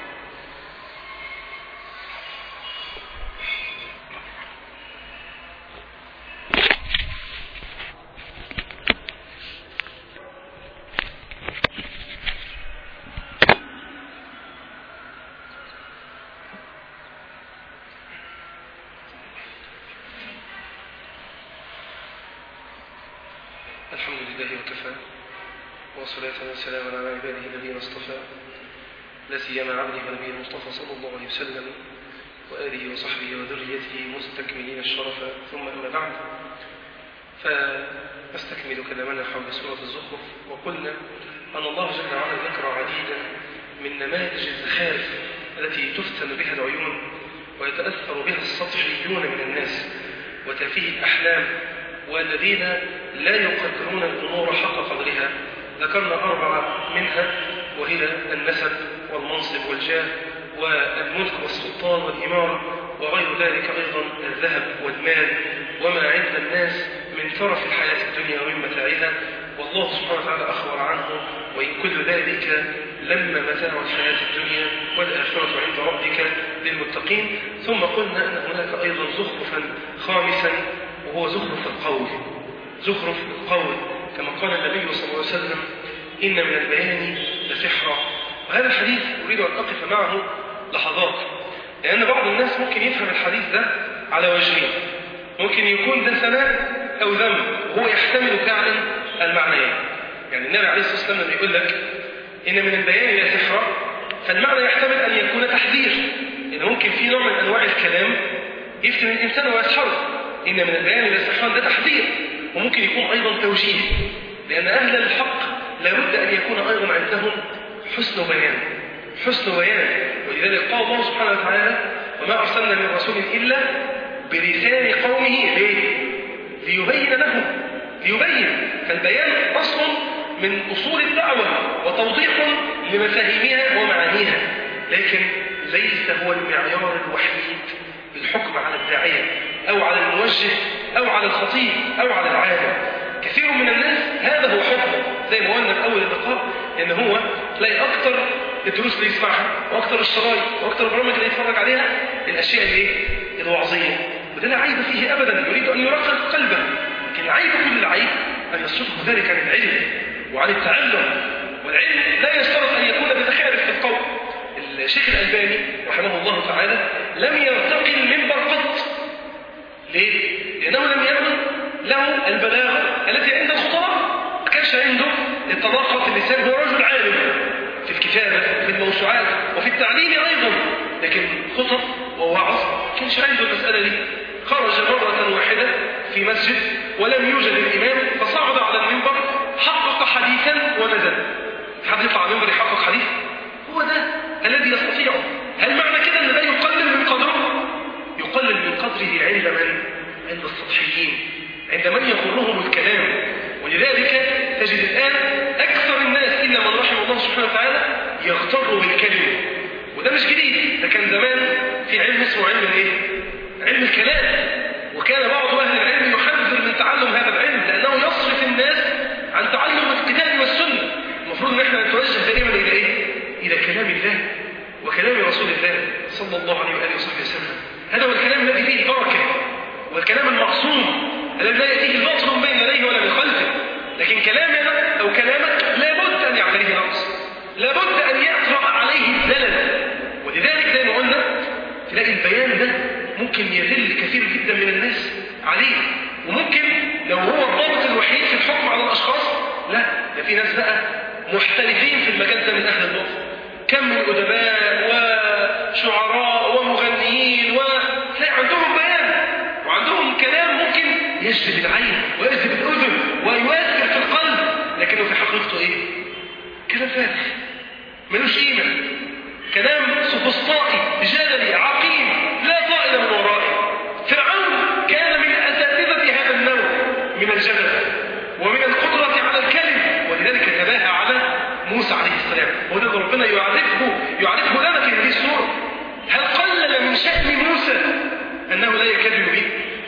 الحمد لله وكفى، وصلاة وسلام على عباده الذين اصطفى، لا سيما عبده ونبيه المصطفى صلى الله عليه وسلم وآله وصحبه وذريته مستكملين الشرف. ثم أما بعد، فأستكمل كلامنا حول سورة الزخرف. وقلنا أن الله جل وعلا ذكر عديدا من نماذج الزخارف التي تفتن بها العيون ويتأثر بها السطحيون من الناس وتفيه الأحلام والذين لا يقدرون الأمور حق قدرها. ذكرنا أربعة منها، وهي النسب والمنصب والجاه والملك والسلطان والإمارة وغير ذلك، أيضا الذهب والمال وما عند الناس من ترف الحياة الدنيا ومن متاعها. والله سبحانه وتعالى أخبر عنه وإن كل ذلك لما متاع الحياة الدنيا والآخرة عند ربك للمتقين. ثم قلنا أن هناك أيضا زخرفا خامسا، وهو زخرف القول. زخرف القول كما قال النبي صلى الله عليه وسلم إن من البيان لسحرا. وهذا الحديث أريد أن أقف معه لحظات، لأن بعض الناس ممكن يفهم الحديث ده على وجهين، ممكن يكون ده ثناء أو ذم، وهو يحتمل فعلا المعنيين. يعني النبي عليه الصلاة والسلام لما يقول لك إن من البيان لسحرا، فالمعنى يحتمل أن يكون تحذير، إن ممكن في نوع من أنواع الكلام يفتن الإنسان ويسحره. إن من البيان لسحرا ده تحذير، وممكن يكون أيضا توجيه، لأن أهل الحق لابد أن يكون أيضا عندهم حسن بيان، حسن بيان. ولذلك قال الله سبحانه وتعالى وما أرسلنا من رسول إلا بلسان قومه ليه؟ ليبين لهم، ليبين. فالبيان أصل من أصول الدعوة وتوضيح لمفاهيمها ومعانيها، لكن ليس هو المعيار الوحيد للحكم على الداعية أو على الموجه أو على الخطيب أو على العالم. كثير من الناس هذا هو حكمه، زي ما قلنا في أول اللقاء إن هو تلاقي أكثر الدروس اللي يسمعها وأكثر الشرايط وأكثر البرامج اللي يتفرج عليها الأشياء اللي الوعظية، وده لا عيب فيه أبدا، يريد أن يرقق قلبه، لكن العيب كل العيب أن يصرفه ذلك عن العلم وعن التعلم، والعلم لا يشترط أن يكون بزخارف في القول. الشيخ الألباني رحمه الله تعالى لم يرتقي المنبر قط. ليه؟ لأنه لم يكن له البلاغة التي عند الخطباء، ما كانش عنده الطلاقة في اللسان، هو رجل عالم في الكتابة في الموسوعات وفي التعليم أيضا، لكن خطب ووعظ ما كانش عنده المسألة دي. خرج مرة واحدة في مسجد ولم يوجد الإمام، فصعد على المنبر حقق حديثا ونزل. حد يطلع على المنبر يحقق حديث؟ هو ده الذي يستطيعه. هل معنى كده أن لا يقلل من قدره؟ يقلل من قدره عند من؟ عند السطحيين، عند من يغرهم الكلام. ولذلك تجد الآن أكثر الناس إلا من رحم الله سبحانه وتعالى يغتر بالكلمة، وده مش جديد، ده كان زمان في علم اسمه علم الايه؟ علم الكلام، وكان بعض أهل العلم يحذر من تعلم هذا العلم لأنه يصرف الناس عن تعلم الكتاب والسنة. المفروض ان احنا نتوجه دائما الى ايه؟ الى كلام الله وكلام رسول الله صلى الله عليه واله وصحبه وسلم. هذا هو الكلام الذي فيه بركه، والكلام المعصوم الذي لا ياتيه الباطل من بين يديه ولا من خلفه. لكن كلامنا او كلامك لابد ان يعتريه نقص، لابد ان يطرا عليه الزلل. ولذلك زي ما قلنا تلاقي البيان ده ممكن يذل كثير جدا من الناس عليه، وممكن لو هو الضابط الوحيد في الحكم على الاشخاص، لا، ده في ناس بقى محترفين في المجال ده من أهل الوطن، كم من أدباء وشعراء ومغنيين، وتلاقي عندهم بيان وعندهم كلام ممكن يجذب العين ويجذب الأذن ويؤثر في القلب، لكنه في حقيقته إيه؟ كلام فارغ ملوش قيمة، كلام سفسطائي جدلي عقيم لا طائل من ورائه. فرعون كان من أساتذة هذا النوع من الجدل ومن القدرة على الكلم، ولذلك تباهى على موسى عليه السلام. وده ربنا يعرفه يعرفه لنا في هذه السورة. هل قلل من شأن موسى أنه لا يكاد يبين؟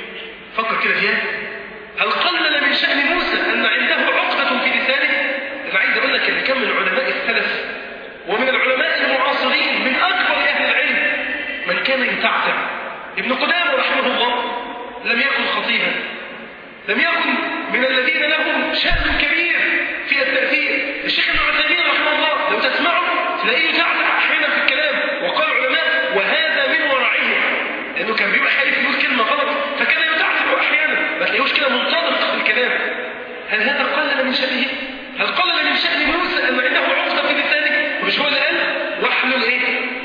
فكر كده فيها. هل قلل من شأن موسى أن عنده عقدة في لسانه؟ أنا عايز أقول لك أن كم من علماء السلف ومن العلماء المعاصرين من أكبر أهل العلم من كان يتعتع. ابن قدامة رحمه الله لم يكن خطيبا، لم يكن من الذين لهم شأن كبير في التأثير. الشيخ ابن عثيمين رحمه الله لو تسمعه تلاقيه يتعتع أحيانا في الكلام، وقال العلماء وهذا من ورعه، لأنه كان بيبقى خايف يقول كلمة غلط فكان يتعتع أحيانا، ما تلاقيهوش كده منطلق في الكلام. هل هذا قلل من شأنه؟ هل قلل من شأن موسى أن عنده عقدة في لسانه؟ ومش هو اللي قال واحلل إيه؟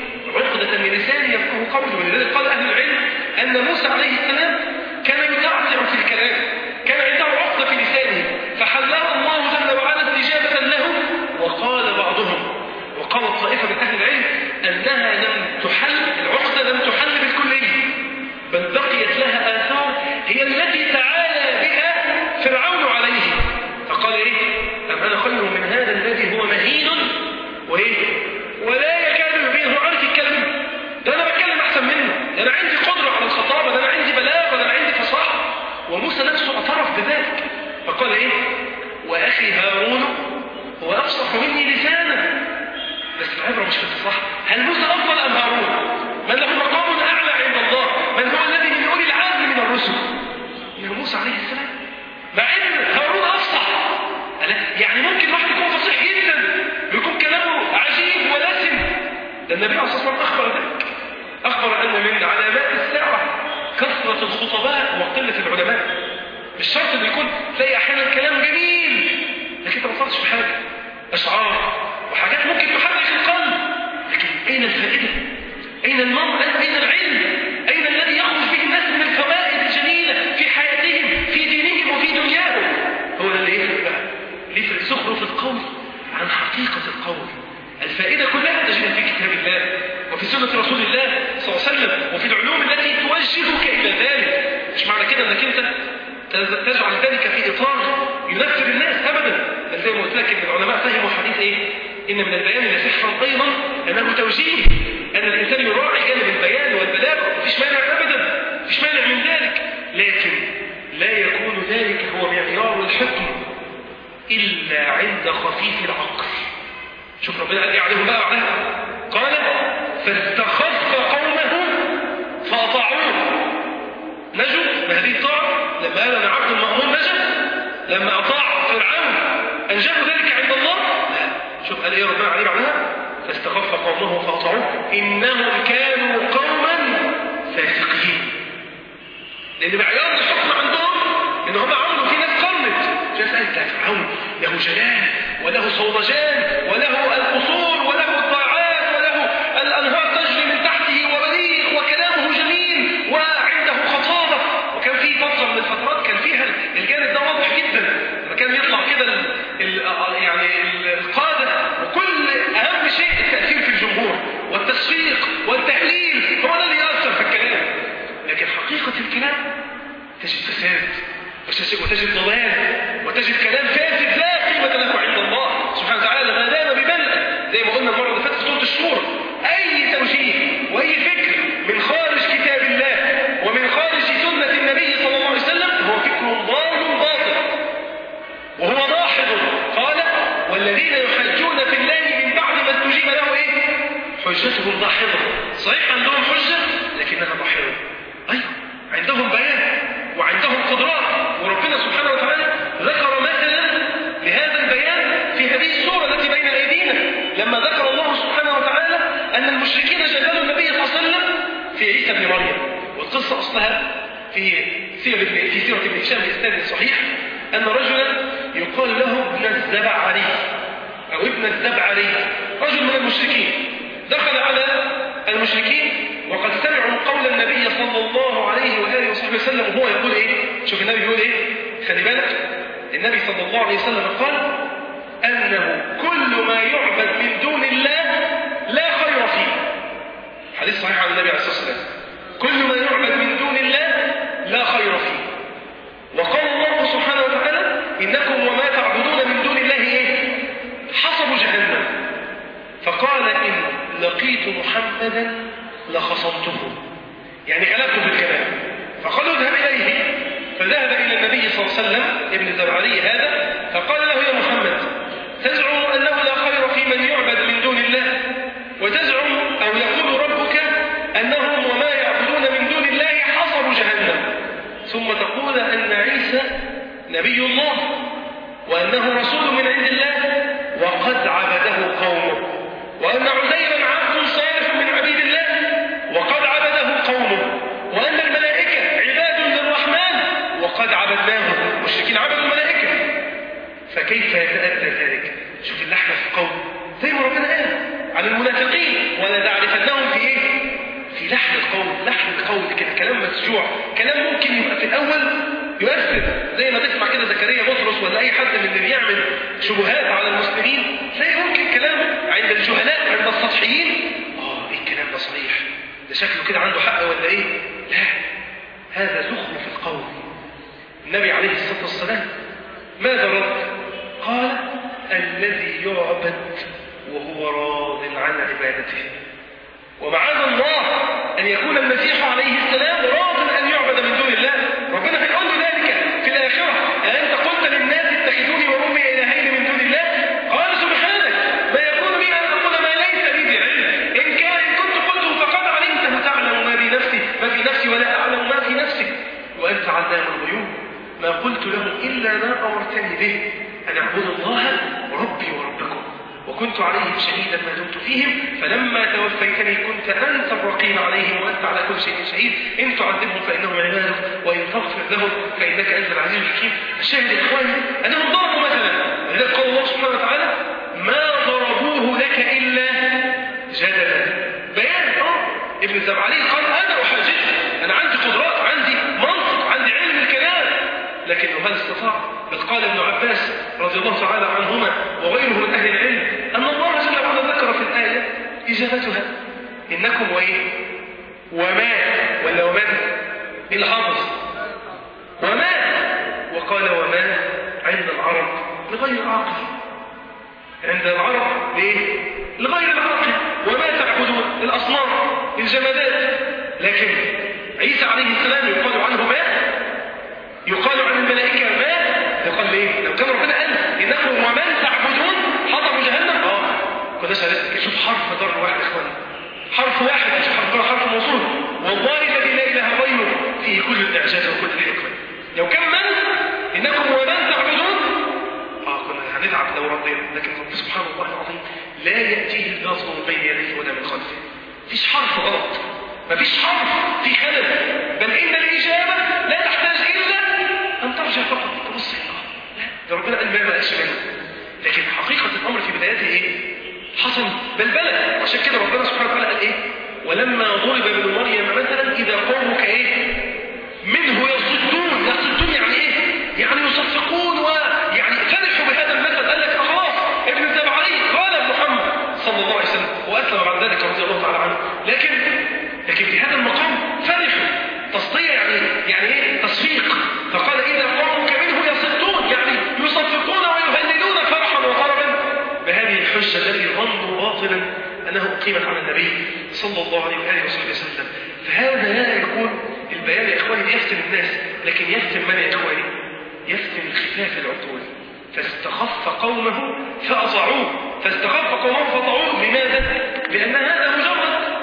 عقدة من لسانه يفقهوا قولي. ولذلك قال أهل العلم أن موسى عليه السلام كان يتعتع في الكلام، كان عنده عقدة في لسانه فحلها الله جل وعلا استجابة له. وقال بعضهم وقال طائفة من أهل العلم أنها لم تحل، العقدة لم تحل بالكلية، بل بقيت لها آثار هي التي تعالى بها فرعون عليه. فقال إيه؟ أم أنا خير من هذا الذي هو مهين وإيه؟ ولا يكاد يبين. هو عارف يتكلم، ده أنا بتكلم أحسن منه، ده أنا عندي قدرة على الخطابة، ده أنا عندي بلاغة، ده أنا عندي فصاحة. وموسى نفسه اعترف بذلك فقال إيه؟ وأخي هارون هو أفصح مني لسانا. بس العبرة مش في الفصاحة، هل موسى أفضل أم هارون؟ من له مقام أعلى عند الله، من هو الذي من أولي العزم من الرسل؟ إنه موسى عليه السلام، مع أن هارون أفصح. يعني ممكن واحد يكون فصيح جدا ويكون كلامه عجيب ولسن، ده النبي عليه الصلاة والسلام أخبر ذلك، أخبر أن من علامات الساعة كثرة الخطباء وقلة العلماء. مش شرط أن يكون تلاقي أحيانا كلام جميل لكن أنت ما وصلتش في حاجة، أشعار وحاجات ممكن تحرك القلب، لكن أين الفائدة؟ أين المرء؟ أين العلم؟ أين الذي يخرج به الناس من الفوائد الجميلة في حياتهم في دينهم وفي دنياهم؟ هو ده اللي يفرق بقى، اللي يفرق زخرف القول عن حقيقة القول. الفائدة كلها تجدها في كتاب الله وفي سنة رسول الله صلى الله عليه وسلم وفي العلوم التي توجهك إلى ذلك. مش معنى كده أنك أنت تجعل ذلك في إطار ينفر الناس أبدا. زي ما قلت لك إن العلماء فهموا حديث إيه؟ إن من البيان لسحرا أيضا أنه توجيه، أن الإنسان يراعي جانب البيان والبلاغة، مفيش مانع أبدا، مفيش مانع من ذلك، لكن لا يكون ذلك هو معيار الحكم إلا عند خفيف العقل. شوف ربنا قال إيه عليهم بقى بعدها؟ قال فاستخف قومه فأطاعوه. نجوا بهذه الطاعة لما قال أنا عبد مأمون نجا، لما أطاع فرعون أنجاه ذلك عند الله؟ لا. شوف قال إيه ربنا عليه بعدها؟ فاستخف قومه فأطاعوه إنهم كانوا قوما فاسقين. لأن معيار الحكم عندهم إن هم عملوا في ناس قرنت، جاء سألت فرعون له جلال وله صولجان وله القصور وله الطاعات وله الأنهار تجري من تحته وبليغ وكلامه جميل وعنده خطابة. وكان في فترة من الفترات كان فيها الجانب ده واضح جدا، كان يطلع كده يعني القادة وكل أهم شيء التأثير في الجمهور والتسويق والتحليل هو الذي يأثر في الكلام. لكن حقيقة الكلام تجد فساد وتجد ضلال وتجد كلام فاسد لا قيمة له عند الله سبحانه وتعالى ما دام بملء. زي ما قلنا المرة اللي فاتت في سورة الشورى، أي توجيه وأي فكر من خارج كتاب الله ومن خارج سنة النبي صلى الله عليه وسلم هو فكر ضال باطل وهو ضاحض. قال والذين يحجون في الله من بعد ما استجيب له ايه؟ حجتهم ضاحضة. صحيح عندهم حجة لكنها ضاحضة. أيوة عندهم بيان وعندهم قدرات، وربنا سبحانه وتعالى ذكر مثلا لهذا البيان في هذه السورة التي بين أيدينا لما ذكر الله سبحانه وتعالى أن المشركين جادلوا النبي صلى الله عليه وسلم في عيسى بن مريم. والقصة أصلها في سيرة في سيرة ابن هشام بإسناد صحيح أن رجلا يقال له ابن الزبعري أو ابن الزبعري، رجل من المشركين دخل على المشركين وقد سمعوا قول النبي صلى الله عليه وآله وصحبه وسلم وهو يقول إيه؟ شوف النبي يقول إيه؟ خلي بالك النبي صلى الله عليه وسلم قال أنه كل ما يعبد من دون الله لا خير فيه. حديث صحيح عن النبي عليه الصلاة والسلام، كل ما يعبد من دون الله لا خير فيه. وقال الله سبحانه وتعالى إنكم وما تعبدون من دون الله إيه؟ حصب جهنم. فقال إن لقيت محمدا لخصمته، يعني غلبته بالكلام. فقالوا اذهب إليه، فذهب إلى النبي صلى الله عليه وسلم ابن الزبعري هذا فقال له يا محمد تزعم أنه لا خير في من يعبد من دون الله، وتزعم أو يقول ربك أنهم وما يعبدون من دون الله حصب جهنم، ثم تقول أن عيسى نبي الله وأنه رسول من عند الله وقد عبده قومه، وأن عزيرا عبد صالح من عبيد الله وقد عبده قومه، وأن الملائكة عباد للرحمن وقد عبدناهم. المشركين عبدوا الملائكة، فكيف يتأتى ذلك؟ شوف اللحن في القول زي ما ربنا قال عن المنافقين ولا تعرفنهم في ايه؟ في لحن القول. لحن القول كده كلام مسجوع، كلام ممكن يبقى في الأول يؤثر زي ما تسمع كده زكريا بطرس ولا أي حد من اللي بيعمل شبهات على المسلمين، زي ممكن كلام عند الجهلاء عند السطحيين اه ايه الكلام ده صحيح، ده شكله كده عنده حق ولا ايه؟ لا، هذا زخرف القول. النبي عليه الصلاة والسلام ماذا رد؟ قال الذي يعبد وهو راض عن عبادته. ومعاذ الله أن يكون المسيح عليه السلام راض أن يعبد من دون الله. ربنا هيقول له ذلك في الآخرة، أنت قلت للناس اتخذوني وأمي إلهين من دون الله؟ قال سبحانك ما يكون لي أن أقول ما ليس لي بعلم، إن كان إن كنت قلته فقد علمته تعلم ما في نفسي ما في نفسي ولا أعلم ما في نفسك وأنت علام الغيوب. ما قلت لهم إلا ما أمرتني به أن أعبد الله ربي وربكم وكنت عليهم شهيدا ما دمت فيهم فلما توفيتني كنت أنت الرقيب عليهم وأنت على كل شيء شهيد إن تعذبهم فإنهم عبادك وإن تغفر لهم فإنك أنت العزيز الحكيم. الشاهد يا إخواني أنهم ضربوا مثلا، لذلك قال الله سبحانه وتعالى ما ضربوه لك إلا جدلا. بيان اه ابن الزبعري قال أنا أحاججه، أنا عندي قدرات، عندي منطق، عندي علم الكلام، لكنه هل استطاع؟ بل قال ابن عباس رضي الله تعالى عنهما وغيره من أهل العلم أن الله جل وعلا ذكر في الآية إجابتها إنكم وإيه؟ وما ولا ومن؟ إيه اللي حافظ؟ وما وقال وما عند العرب لغير عاقل. عند العرب ليه؟ لغير العاقل. وما تعبدون الأصنام الجمادات. لكن عيسى عليه السلام يقال عنه ما، يقال عن الملائكة ما، يقال ليه؟ لو كان ربنا قال إنكم ومن تعبدون حضروا جهنم، اه كناش عرفت. شوف حرف ضرب واحد يا اخواني، حرف واحد مش حرف ضرب، حرف موصول. والله الذي لا إله غيره فيه كل الإعجاز وكل الحكمة. لو كان من إنكم ومن تعبدون اه كنا هنتعب لو ردينا، لكن رب سبحانه الله العظيم لا يأتيه الباطل من بين يديه ولا من خلفه. مفيش حرف غلط، مفيش حرف في خلل، بل إن الإجابة لا تحتاج إلا أن ترجع فقط تبص الله. لا ده ربنا قال ما بقاش منه. لكن حقيقة الأمر في بدايته إيه؟ حصل بلبلة. عشان كده ربنا سبحانه وتعالى قال إيه؟ ولما ضرب ابن مريم مثلا إذا قومك إيه؟ منه يصدون. يصدون يعني إيه؟ يعني يصفقون ويعني فرحوا بهذا المثل. قال لك خلاص ابن تبعي قال محمد صلى الله عليه وسلم وأسلم بعد ذلك رضي الله تعالى عنه. لكن لكن في هذا المقام فرحوا تصدية يعني يعني إيه؟ تصفيق. فقال إذا قومك منه يصدون يعني يصفقون ويهللون فرحا وطربا بهذه الحجة التي ظنوا باطلا أنه أقيمت على النبي صلى الله عليه وآله وصحبه وسلم. فهذا لا يكون البيان يا إخواني يفتن الناس، لكن يفتن من يا إخواني؟ يفتن الخفاف العقول. فاستخف قومه فأطاعوه، فاستخف قومه فأطاعوه. لماذا؟ لأن هذا مجرد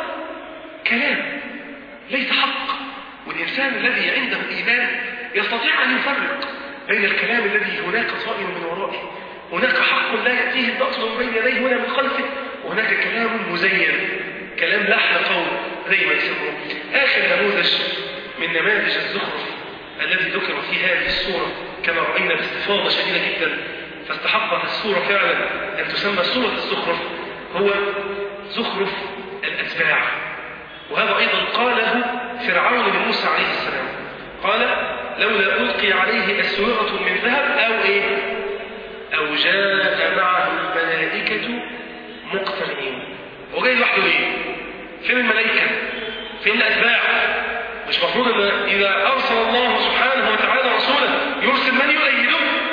كلام ليس حق. والإنسان الذي عنده إيمان يستطيع أن يفرق بين الكلام الذي هناك طائر من ورائه، هناك حق لا يأتيه الباطل من بين يديه ولا من خلفه، وهناك كلام مزين، كلام لحن قول زي ما يسموه. آخر نموذج من نماذج الزخرف الذي ذكر في هذه السورة كما رأينا باستفاضة شديدة جدا، فاستحقت السورة فعلا أن تسمى سورة الزخرف، هو زخرف الأتباع. وهذا أيضا قاله فرعون لموسى عليه السلام، قال لولا ألقي عليه أسورة من ذهب أو إيه أو جاء معه الملائكة مقترنين. هو جاي لوحده ليه؟ فين الملائكة؟ فين الأتباع؟ مش مفروض أن إذا أرسل الله سبحانه وتعالى رسولا يرسل من يؤيده؟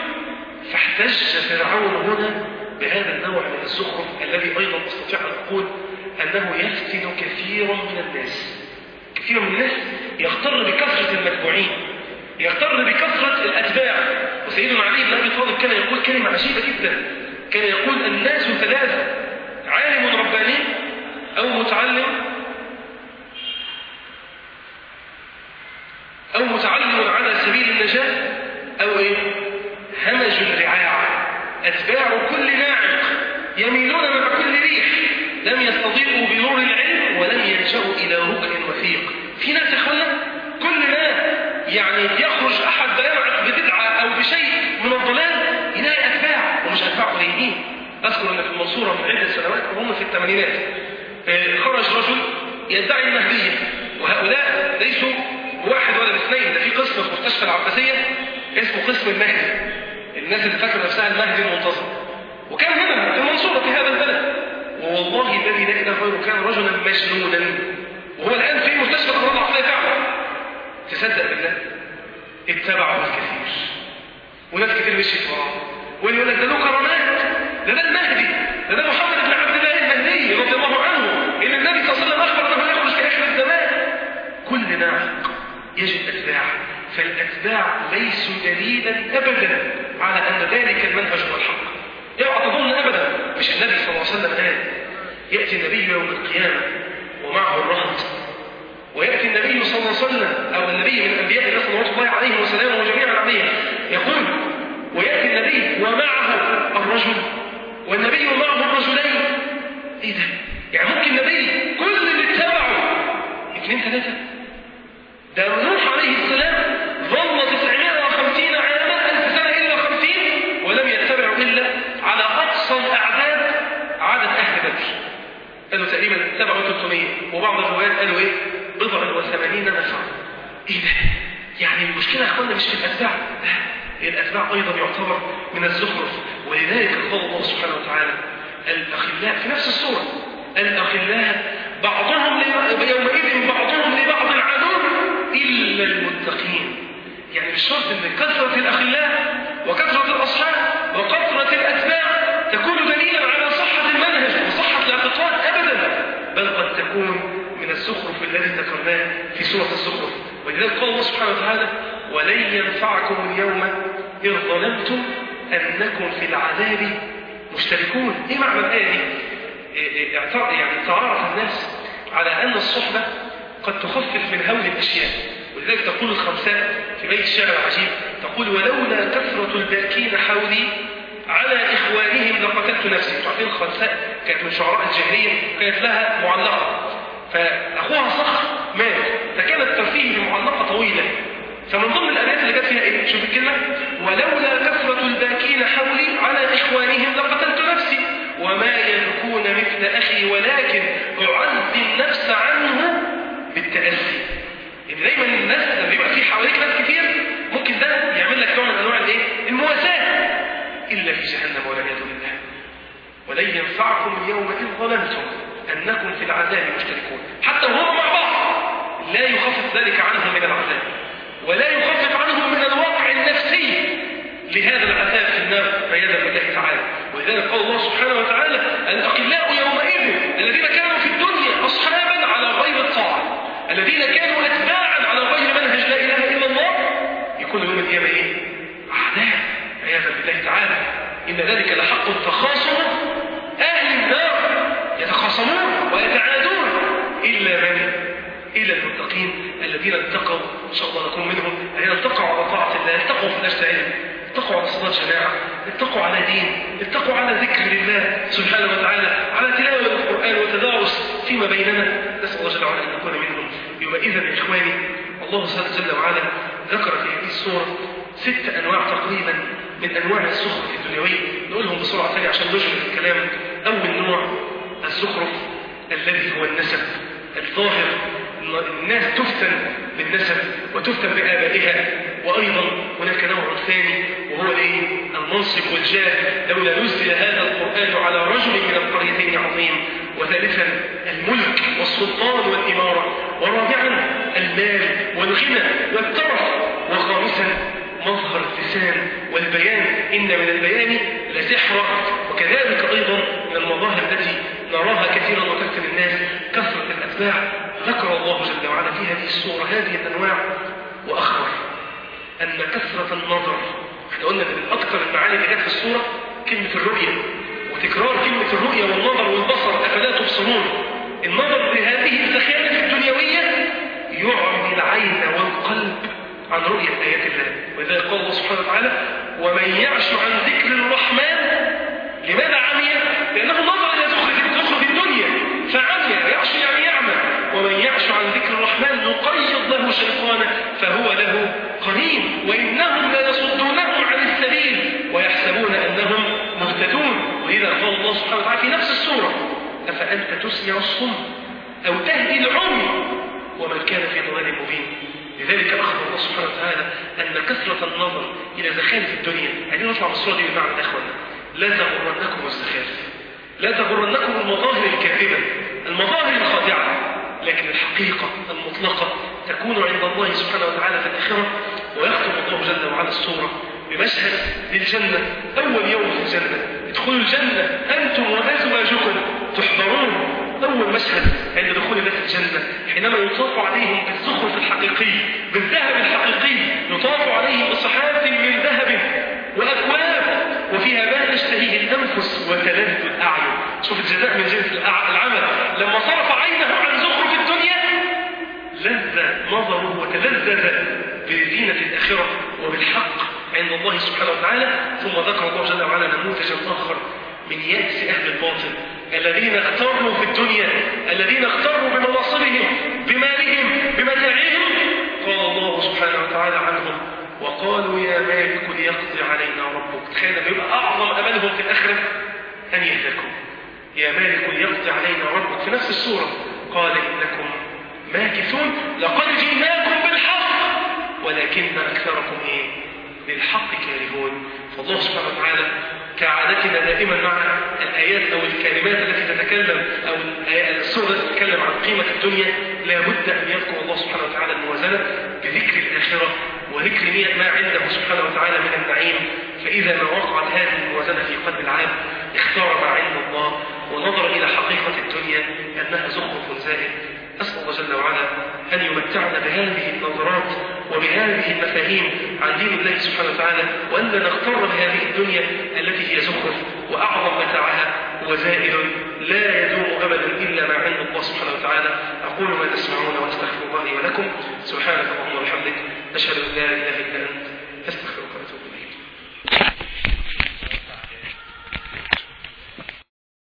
فاحتج فرعون هنا بهذا النوع من الزخرف الذي أيضا أستطيع أن أقول أنه يفتن كثيرا من الناس. كثير من الناس يغتر بكثرة المتبوعين، يغتر بكثرة الأتباع. وسيدنا علي بن أبي طالب كان يقول كلمة عجيبة جدا، كان يقول الناس ثلاثة: عالم رباني أو متعلم أو متعلم على سبيل النجاة أو إيه؟ همج الرعاع. أتباع كل ناعق يميلون مع كل ريح، لم يستضيئوا بنور العلم ولم يلجأوا إلى ركن وثيق. في ناس أخوانا كل ما يعني يخرج أحد بينعق بدعة أو بشيء من الضلال يلاقي أتباع، ومش أتباع قليلين. أذكر أن في المنصورة من عدة سنوات وهم في الثمانينات خرج رجل يدعي المهدية، وهؤلاء ليسوا واحد ولا اثنين، ده في قسم في مستشفى العباسية اسمه قسم المهدي، الناس اللي فاكره نفسها المهدي المنتظر. وكان هنا في المنصورة في هذا البلد، ووالله الذي لا إله غيره كان رجلا مجنونا، وهو الآن في مستشفى الأمراض العقلية فعلا. تصدق بالله اتبعوا الكثير، وناس كثير مشيت وراه، واللي يقول لك ده له كرامات، ده ده المهدي، ده ده محمد بن عبد الله المهدي رضي الله عنه، إن النبي صلى الله عليه وسلم أخبر أنه يخرج في آخر الزمان. كل ناعق يجد أتباع، فالأتباع ليسوا دليلا أبدا على أن ذلك المنهج هو الحق. اوعى تظن أبدا، مش النبي صلى الله عليه وسلم قال يأتي النبي يوم القيامة ومعه الرهط، ويأتي النبي صلى الله عليه وسلم أو النبي من أنبياء الله صلى الله عليه وسلم وجميعا عليه يقول ويأتي النبي ومعه الرجل والنبي ومعه الرجلين. إيه ده؟ يعني ممكن النبي كل اللي اتبعوا اثنين ثلاثة؟ ده نوح عليه السلام ظل تسعمائة وخمسين عاما ألف سنة إلا خمسين ولم يتبعوا إلا على أقصى الأعداد عدد أهل بدر، قالوا تقريبا تبعوا ثلاثمائة، وبعض الروايات قالوا إيه بضع وثمانين نفر. إيه ده؟ يعني المشكلة يا أخوانا مش في الأتباع، لا الأتباع أيضا يعتبر من الزخرف. ولذلك قال الله سبحانه وتعالى الأخلاء في نفس السورة: الأخلاء بعضهم يومئذ بعضهم لبعض عدو إلا المتقين. يعني مش شرط ان كثرة الاخلاء وكثرة الاصحاب وكثرة الاتباع تكون دليلا على صحة المنهج وصحة الاعتقاد ابدا، بل قد تكون من الزخرف الذي ذكرناه في سورة الزخرف. ولذلك قال الله سبحانه وتعالى: ولن ينفعكم اليوم إذ ظلمتم أنكم في العذاب مشتركون. إيه معنى الآية دي؟ يعني تعارف الناس على أن الصحبة قد تخفف من هول الأشياء، ولذلك تقول الخمساء في بيت الشعر العجيب، تقول: ولولا كثرة الباكين حولي على إخوانهم لقتلت نفسي. تعرفين الخمساء كانت من شعراء الجاهلية، كانت لها معلقة، فأخوها صخر مات، فكانت ترفيه بمعلقة طويلة، فمن ضمن الآيات اللي جت فيها إيه؟ شوف الكلمة: ولولا كثرة الباكين حولي على إخوانهم لقتلت نفسي وما يبكون مثل أخي ولكن أعزي النفس عنه بالتأسي. يعني دايما الناس لما يبقى في حواليك ناس كتير ممكن ده يعمل لك نوع من أنواع الإيه؟ المواساة، إلا في جهنم والعياذ بالله. ولن ينفعكم اليوم إذ ظلمتم أنكم في العذاب مشتركون. حتى وهم مع بعض لا يخفف ذلك عنهم من العذاب، ولا يخفف عنهم من الواقع النفسي لهذا العذاب في النار عياذا بالله تعالى. ولذلك قال الله سبحانه وتعالى: الأقلاء يومئذ الذين كانوا في الدنيا أصحابا على غير الطاعة، الذين كانوا أتباعا على غير منهج لا إله إلا الله، يكون يوم القيامة إيه؟ عذاب عياذا بالله تعالى. إن ذلك لحق تخاصم أهل النار، يتخاصمون ويتعادون إلا من إلى المتقين الذين اتقوا، إن شاء الله نكون منهم، الذين اتقوا على طاعة الله، اتقوا في درس علم، اتقوا على صلاة جماعة، اتقوا على دين، اتقوا على ذكر لله سبحانه وتعالى، على تلاوة القرآن وتدارس فيما بيننا. نسأل الله جل وعلا أن نكون منهم. يبقى إذا إخواني، الله جل وعلا ذكر في هذه السورة ست أنواع تقريبا من أنواع الزخرف الدنيوي، نقولهم بسرعة ثانية عشان نجمل الكلام. أول نوع الزخرف الذي هو النسب الظاهر. الناس تفتن بالنسب وتفتن بآبائها. وأيضا هناك نوع ثاني وهو الايه؟ المنصب والجاه، لولا نزل هذا القرآن على رجل من القريتين عظيم. وثالثا الملك والسلطان والإمارة. ورابعا المال والغنى والترف. وخامسا مظهر اللسان والبيان، إن من البيان لسحرا. وكذلك أيضا من المظاهر التي نراها كثيرا وتفتن الناس كثرة الأتباع. ذكر الله جل وعلا في هذه السورة هذه الأنواع، وأخبر أن كثرة النظر، احنا قلنا من أكثر المعاني اللي جت في السورة كلمة الرؤية، وتكرار كلمة الرؤية والنظر والبصر، أفلا تبصرون. النظر بهذه الزخارف الدنيوية يعمي العين والقلب عن رؤية آيات الله. وإذا قال الله سبحانه وتعالى: ومن يعش عن ذكر الرحمن. لماذا عمي؟ لأنه نظر إلى زخرف الدنيا فعمي، يعش يعني يعمى. ومن يعش عن ذكر الرحمن نقيض له شيطانا فهو له قرين وإنهم لا يصدونهم عن السبيل ويحسبون أنهم مهتدون. وإذا قال الله سبحانه وتعالى في نفس السورة: أفأنت تسمع الصم أو تهدي العمي ومن كان في ضلال مبين. لذلك أخبر الله سبحانه وتعالى أن كثرة النظر إلى زخارف الدنيا. عايزين نطلع بالصورة دي بمعنى الأخوة: لا تغرنكم الزخارف، لا تغرنكم المظاهر الكاذبة، المظاهر الخادعة، لكن الحقيقة المطلقة تكون عند الله سبحانه وتعالى في الآخرة. ويختم الله جل وعلا السورة بمشهد للجنة. أول يوم في الجنة، ادخلوا الجنة أنتم وأزواجكم تحضرون. أول مشهد عند دخول الناس الجنة حينما يطاف عليهم بالزخرف الحقيقي، بالذهب الحقيقي، يطاف عليهم بصحاف من ذهب وأكواب وفيها ما تشتهيه الأنفس وتلذ الأعين. شوف الجزاء من جنس العمل. لما صرف عينه عن زخرف الدنيا لذ نظره وتلذذ بزينة الآخرة وبالحق عند الله سبحانه وتعالى. ثم ذكر الله جل وعلا نموذجا آخر من يأس أهل الباطل الذين اغتروا في الدنيا، الذين اغتروا بمناصبهم، بمالهم، بمتاعهم. قال الله سبحانه وتعالى عنهم: وقالوا يا مالك ليقضي علينا ربك. تخيل يبقى أعظم أملهم في الآخرة أن يهلكوا. يا مالك ليقضي علينا ربك. في نفس السورة قال: إنكم ماكثون لقد جئناكم بالحق ولكن أكثركم إيه؟ للحق كارهون. فالله سبحانه وتعالى كعادتنا دائما مع الآيات أو الكلمات التي تتكلم أو السورة التي تتكلم عن قيمة الدنيا لابد أن يذكر الله سبحانه وتعالى الموازنة بذكر الآخرة وذكر ما عنده سبحانه وتعالى من النعيم. فإذا ما وقعت هذه الموازنة في قلب العبد اختار ما عند الله ونظر إلى حقيقة الدنيا أنها زخرف زائد. أسأل الله جل وعلا أن يمتعنا بهذه النظرات وبهذه المفاهيم عن دين الله سبحانه وتعالى، وأن نغتر بهذه الدنيا التي هي زخرف وأعظم متاعها وزائد لا يدوم أبدا إلا ما عند الله سبحانه وتعالى. أقول ما تسمعون وأستغفر الله لي ولكم. سبحانك اللهم وبحمدك، أشهد أن لا إله إلا أنت، أستغفرك.